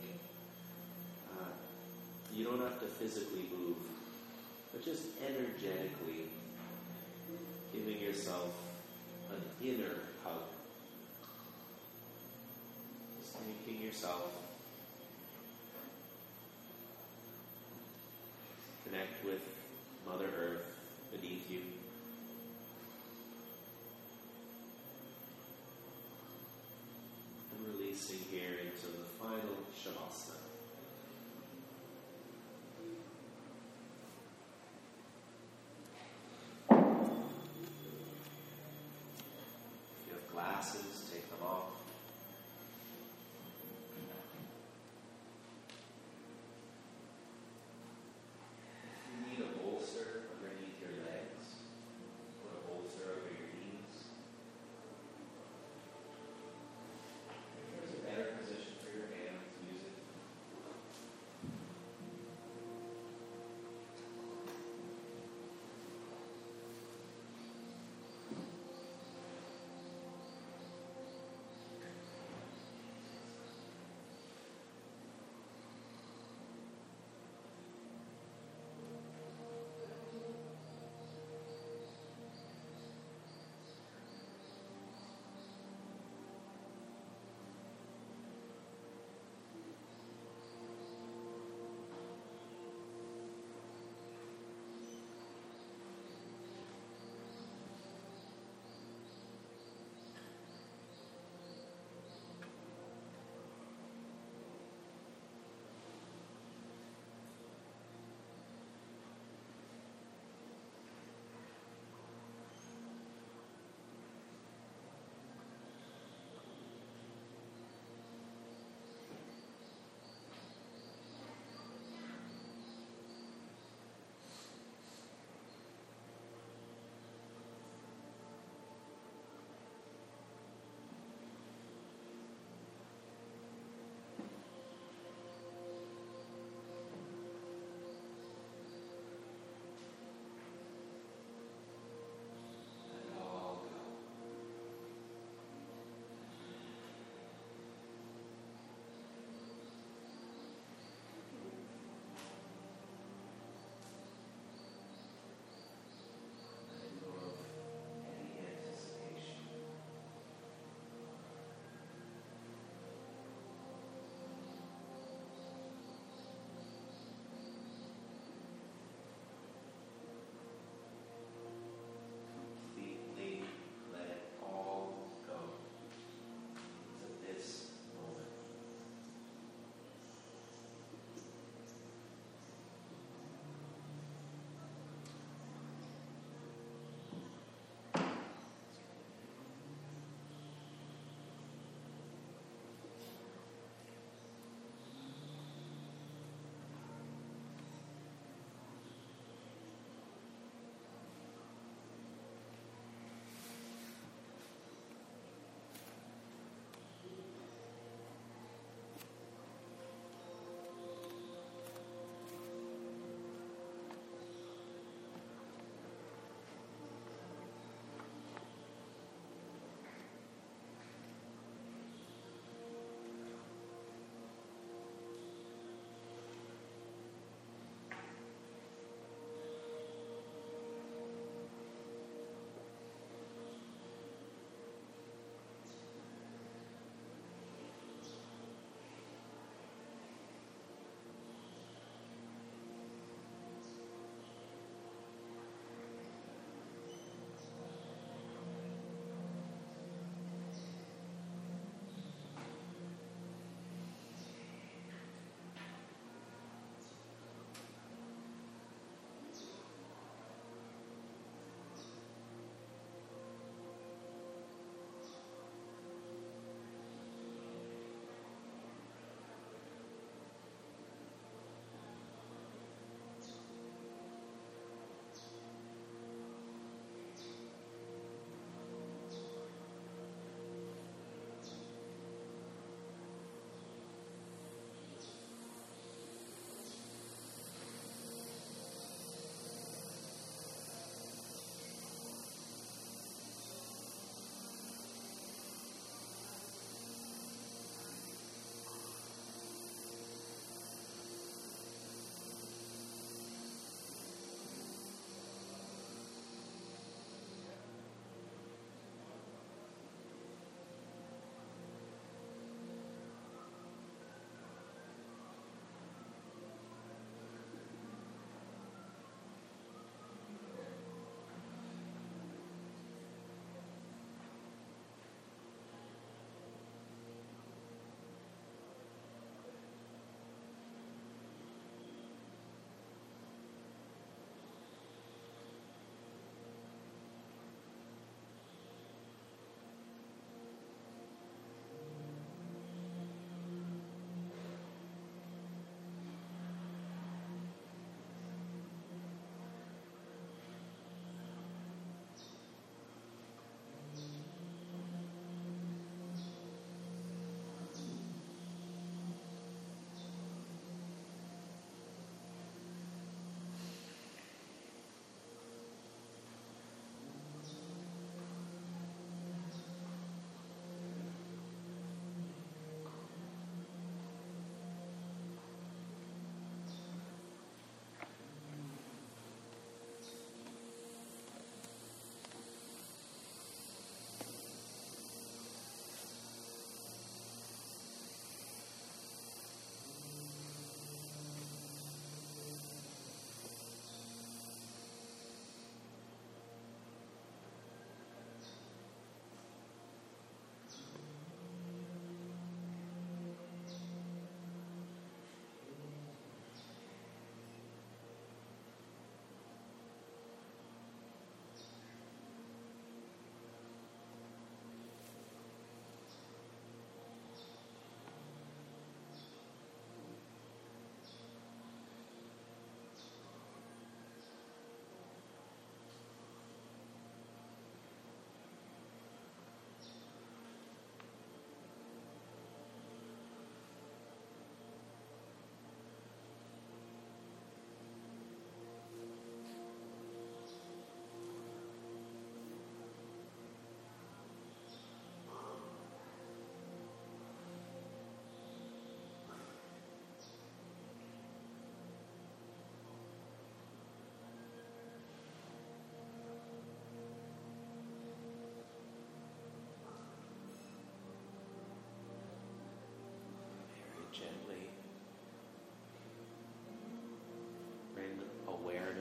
Speaker 1: you don't have to physically move, but just energetically giving yourself an inner hug. Just making yourself connect with Mother Earth beneath you. And releasing here into the final Shavasana. If you have glasses, take them off. If you need a bolster underneath your legs, put a bolster over your knees. If there's a better position for your hands, use it.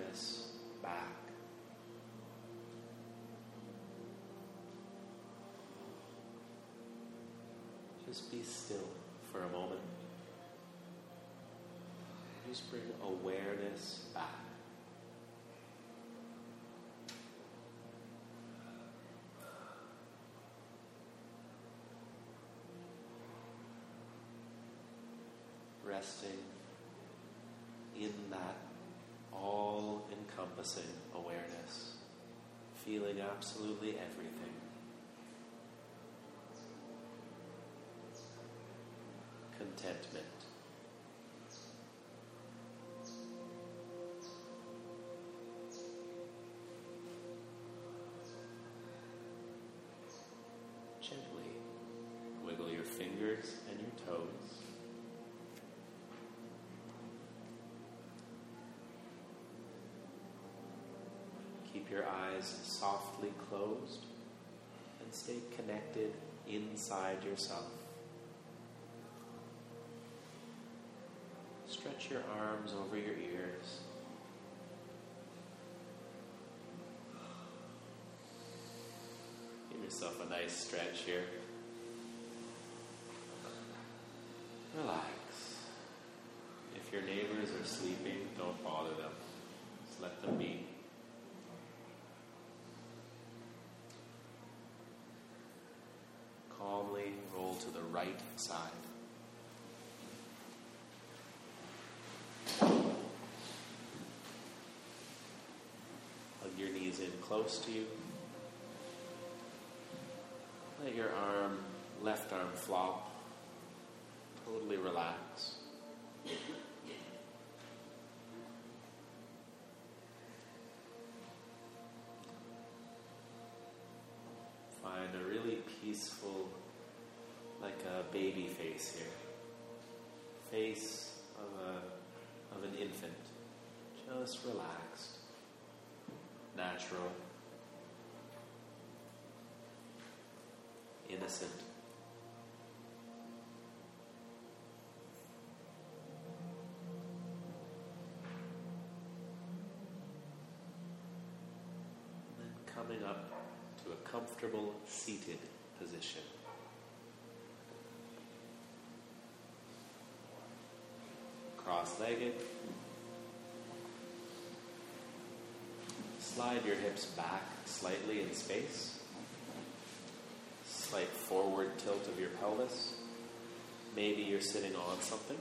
Speaker 1: awareness back. Just be still for a moment. Just bring awareness back. Resting in that all-encompassing awareness, feeling absolutely everything. Contentment. Gently wiggle your fingers and your toes. Keep your eyes softly closed and stay connected inside yourself. Stretch your arms over your ears. Give yourself a nice stretch here. Relax. If your neighbors are sleeping, don't bother them. Just let them be. Calmly roll to the right side. Hug your knees in close to you. Let your left arm flop. Totally relax. Find a really peaceful, like a baby face here. Face of an infant. Just relaxed. Natural. Innocent. And then coming up to a comfortable seated position. Cross-legged. Slide your hips back slightly in space. Slight forward tilt of your pelvis. Maybe you're sitting on something.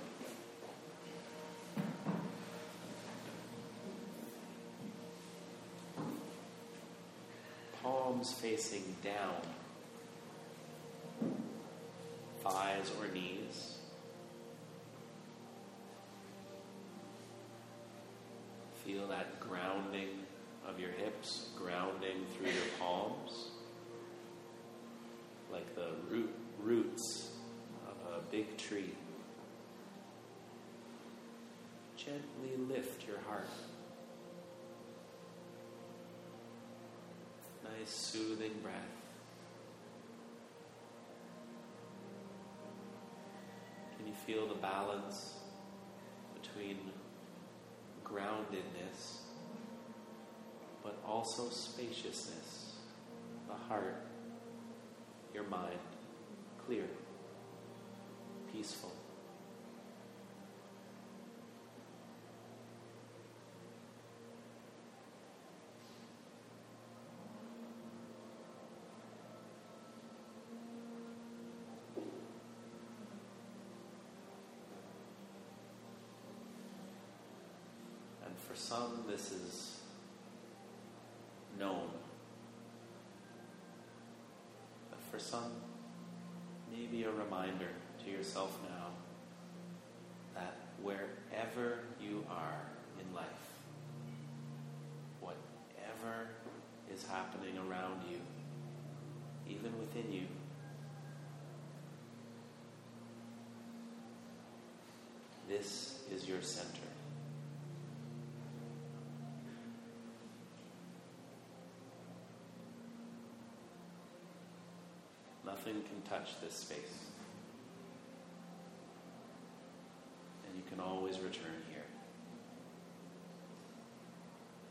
Speaker 1: Palms facing down. Thighs or knees. Feel that grounding of your hips, grounding through your palms, like the roots of a big tree. Gently lift your heart. Nice soothing breath. Can you feel the balance between groundedness but also spaciousness? The heart, your mind, clear, peaceful. And for some, this is known. But for some, maybe a reminder to yourself now that wherever you are in life, whatever is happening around you, even within you, this is your center. Nothing can touch this space. And you can always return here.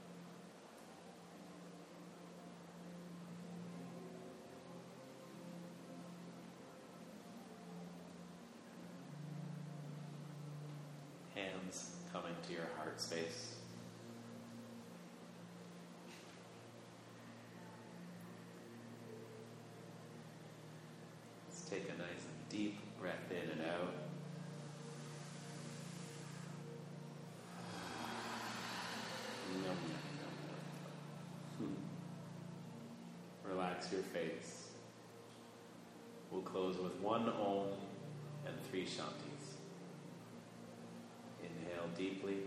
Speaker 1: coming to your heart space. Let's take a nice deep breath in and out. Relax your face. We'll close with 1 Om and 3 Shantis. Inhale deeply.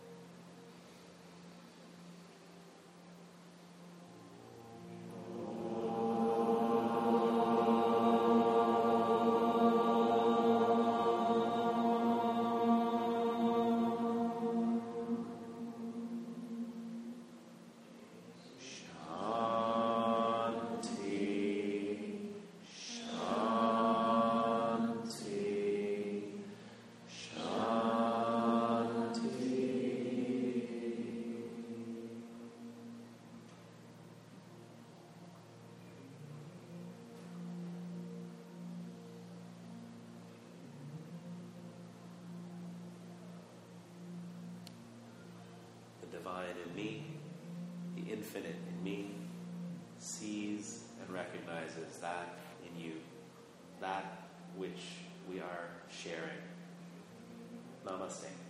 Speaker 1: The divine in me, the infinite in me, sees and recognizes that in you, that which we are sharing. Namaste.